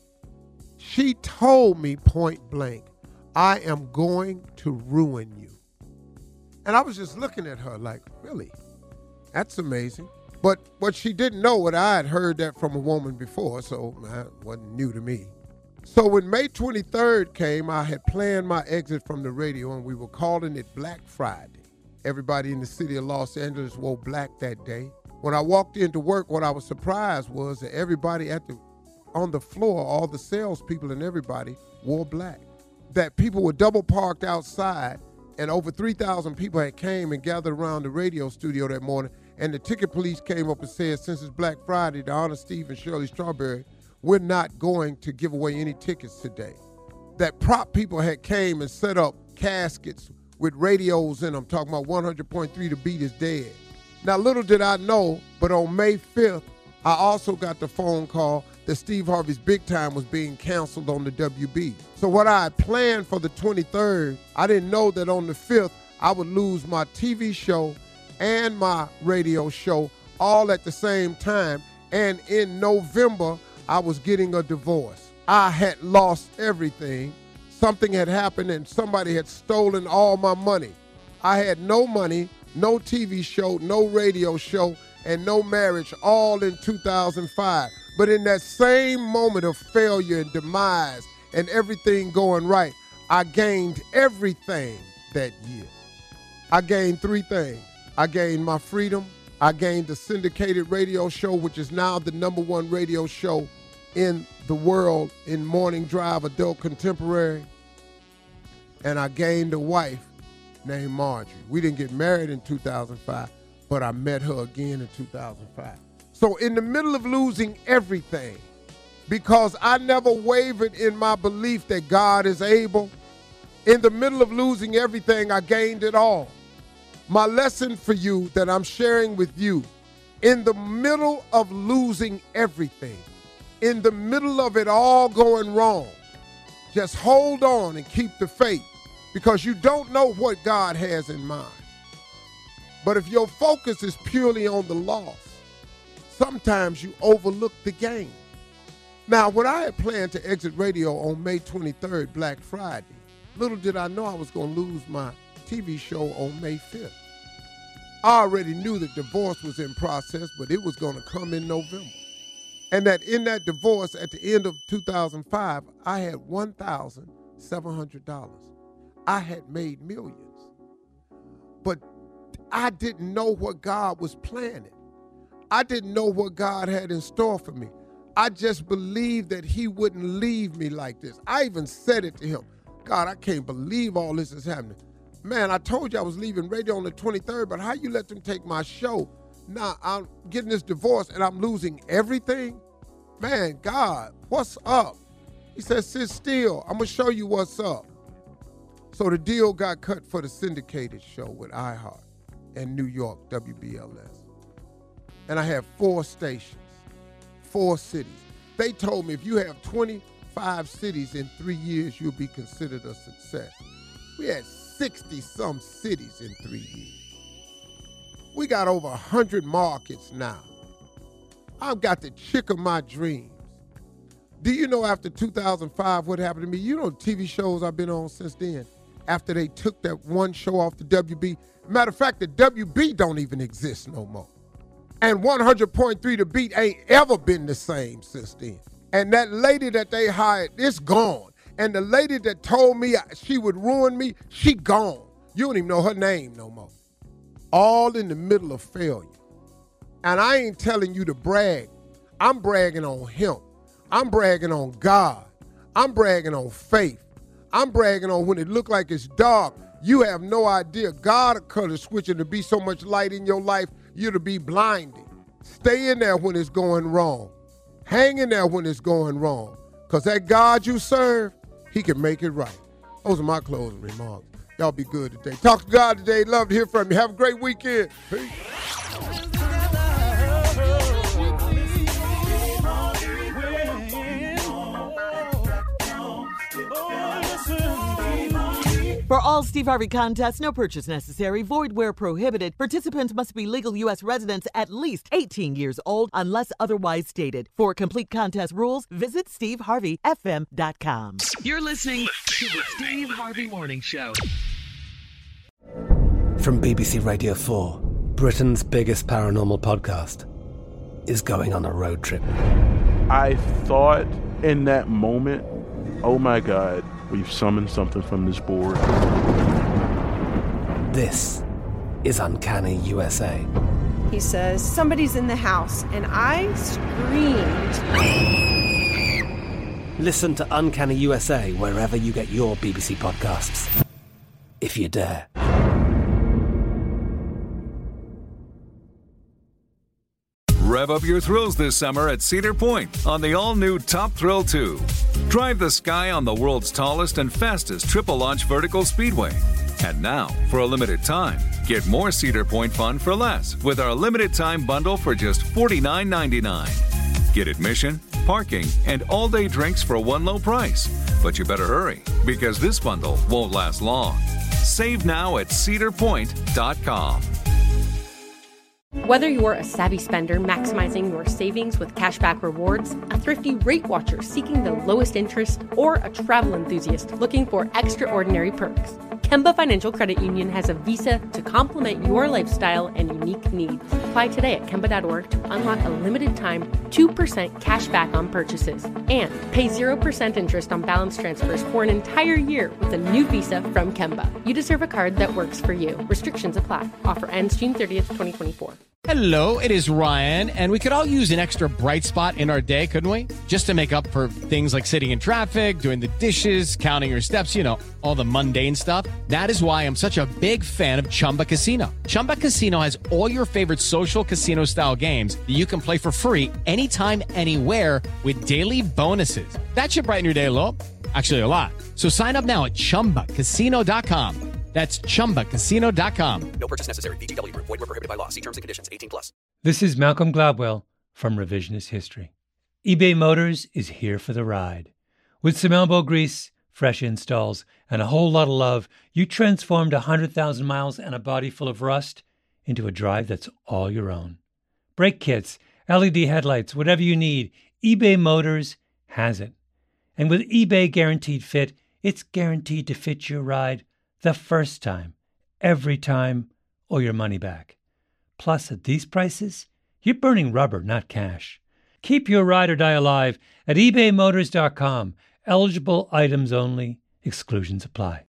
She told me point blank, I am going to ruin you. And I was just looking at her like, really? That's amazing. But what she didn't know, what I had heard that from a woman before, so that wasn't new to me. So when May 23rd came, I had planned my exit from the radio, and we were calling it Black Friday. Everybody in the city of Los Angeles wore black that day. When I walked into work, what I was surprised was that everybody on the floor, all the salespeople and everybody wore black. That people were double parked outside, and over 3,000 people had came and gathered around the radio studio that morning, and the ticket police came up and said, since it's Black Friday, to honor Steve and Shirley Strawberry, we're not going to give away any tickets today. That prop people had came and set up caskets with radios in them, talking about 100.3 The Beat is dead. Now, little did I know, but on May 5th, I also got the phone call that Steve Harvey's Big Time was being canceled on the WB. So what I had planned for the 23rd, I didn't know that on the 5th, I would lose my TV show and my radio show all at the same time. And in November, I was getting a divorce. I had lost everything. Something had happened and somebody had stolen all my money. I had no money, no TV show, no radio show, and no marriage, all in 2005. But in that same moment of failure and demise and everything going right, I gained everything that year. I gained 3 things. I gained my freedom. I gained the syndicated radio show, which is now the #1 radio show in the world in morning drive, adult contemporary. And I gained a wife named Marjorie. We didn't get married in 2005, but I met her again in 2005. So in the middle of losing everything, because I never wavered in my belief that God is able, in the middle of losing everything, I gained it all. My lesson for you that I'm sharing with you, in the middle of losing everything, in the middle of it all going wrong, just hold on and keep the faith, because you don't know what God has in mind. But if your focus is purely on the loss, sometimes you overlook the gain. Now, when I had planned to exit radio on May 23rd, Black Friday, little did I know I was going to lose my TV show on May 5th. I already knew that divorce was in process, but it was going to come in November. And that in that divorce, at the end of 2005, I had $1,700. I had made millions. But I didn't know what God was planning. I didn't know what God had in store for me. I just believed that he wouldn't leave me like this. I even said it to him. God, I can't believe all this is happening. Man, I told you I was leaving radio on the 23rd, but how you let them take my show? Now I'm getting this divorce and I'm losing everything? Man, God, what's up? He said, sit still. I'm going to show you what's up. So the deal got cut for the syndicated show with iHeart and New York, WBLS. And I had 4 stations, 4 cities. They told me if you have 25 cities in 3 years, you'll be considered a success. We had 60-some cities in 3 years. We got over 100 markets now. I've got the chick of my dreams. Do you know after 2005 what happened to me? You know the TV shows I've been on since then. After they took that one show off the WB. Matter of fact, the WB don't even exist no more. And 100.3 The Beat ain't ever been the same since then. And that lady that they hired, it's gone. And the lady that told me she would ruin me, she gone. You don't even know her name no more. All in the middle of failure. And I ain't telling you to brag. I'm bragging on him. I'm bragging on God. I'm bragging on faith. I'm bragging on when it look like it's dark. You have no idea. God could have switched it to be so much light in your life, you'd be blinded. Stay in there when it's going wrong. Hang in there when it's going wrong. Because that God you serve, he can make it right. Those are my closing remarks. Y'all be good today. Talk to God today. Love to hear from you. Have a great weekend. Peace. For all Steve Harvey contests, no purchase necessary, void where prohibited. Participants must be legal U.S. residents at least 18 years old unless otherwise stated. For complete contest rules, visit SteveHarveyFM.com. You're listening to the Steve Harvey Morning Show. From BBC Radio 4, Britain's biggest paranormal podcast is going on a road trip. I thought in that moment, oh my God, we've summoned something from this board. This is Uncanny USA. He says, somebody's in the house, and I screamed. Listen to Uncanny USA wherever you get your BBC podcasts, if you dare. Rev up your thrills this summer at Cedar Point on the all-new Top Thrill 2. Drive the sky on the world's tallest and fastest triple-launch vertical speedway. And now, for a limited time, get more Cedar Point fun for less with our limited-time bundle for just $49.99. Get admission, parking, and all-day drinks for one low price. But you better hurry, because this bundle won't last long. Save now at cedarpoint.com. Whether you're a savvy spender maximizing your savings with cashback rewards, a thrifty rate watcher seeking the lowest interest, or a travel enthusiast looking for extraordinary perks, Kemba Financial Credit Union has a visa to complement your lifestyle and unique needs. Apply today at Kemba.org to unlock a limited-time 2% cash back on purchases and pay 0% interest on balance transfers for an entire year with a new visa from Kemba. You deserve a card that works for you. Restrictions apply. Offer ends June 30th, 2024. Hello, it is Ryan, and we could all use an extra bright spot in our day, couldn't we? Just to make up for things like sitting in traffic, doing the dishes, counting your steps, you know, all the mundane stuff. That is why I'm such a big fan of Chumba Casino. Chumba Casino has all your favorite social casino-style games that you can play for free anytime, anywhere with daily bonuses. That should brighten your day a little. Actually, a lot. So sign up now at ChumbaCasino.com. That's ChumbaCasino.com. No purchase necessary. VGW Group. Void where prohibited by law. See terms and conditions. 18+. This is Malcolm Gladwell from Revisionist History. eBay Motors is here for the ride. With some elbow grease, fresh installs, and a whole lot of love, you transformed 100,000 miles and a body full of rust into a drive that's all your own. Brake kits, LED headlights, whatever you need, eBay Motors has it. And with eBay Guaranteed Fit, it's guaranteed to fit your ride the first time, every time, or your money back. Plus, at these prices, you're burning rubber, not cash. Keep your ride or die alive at ebaymotors.com. Eligible items only. Exclusions apply.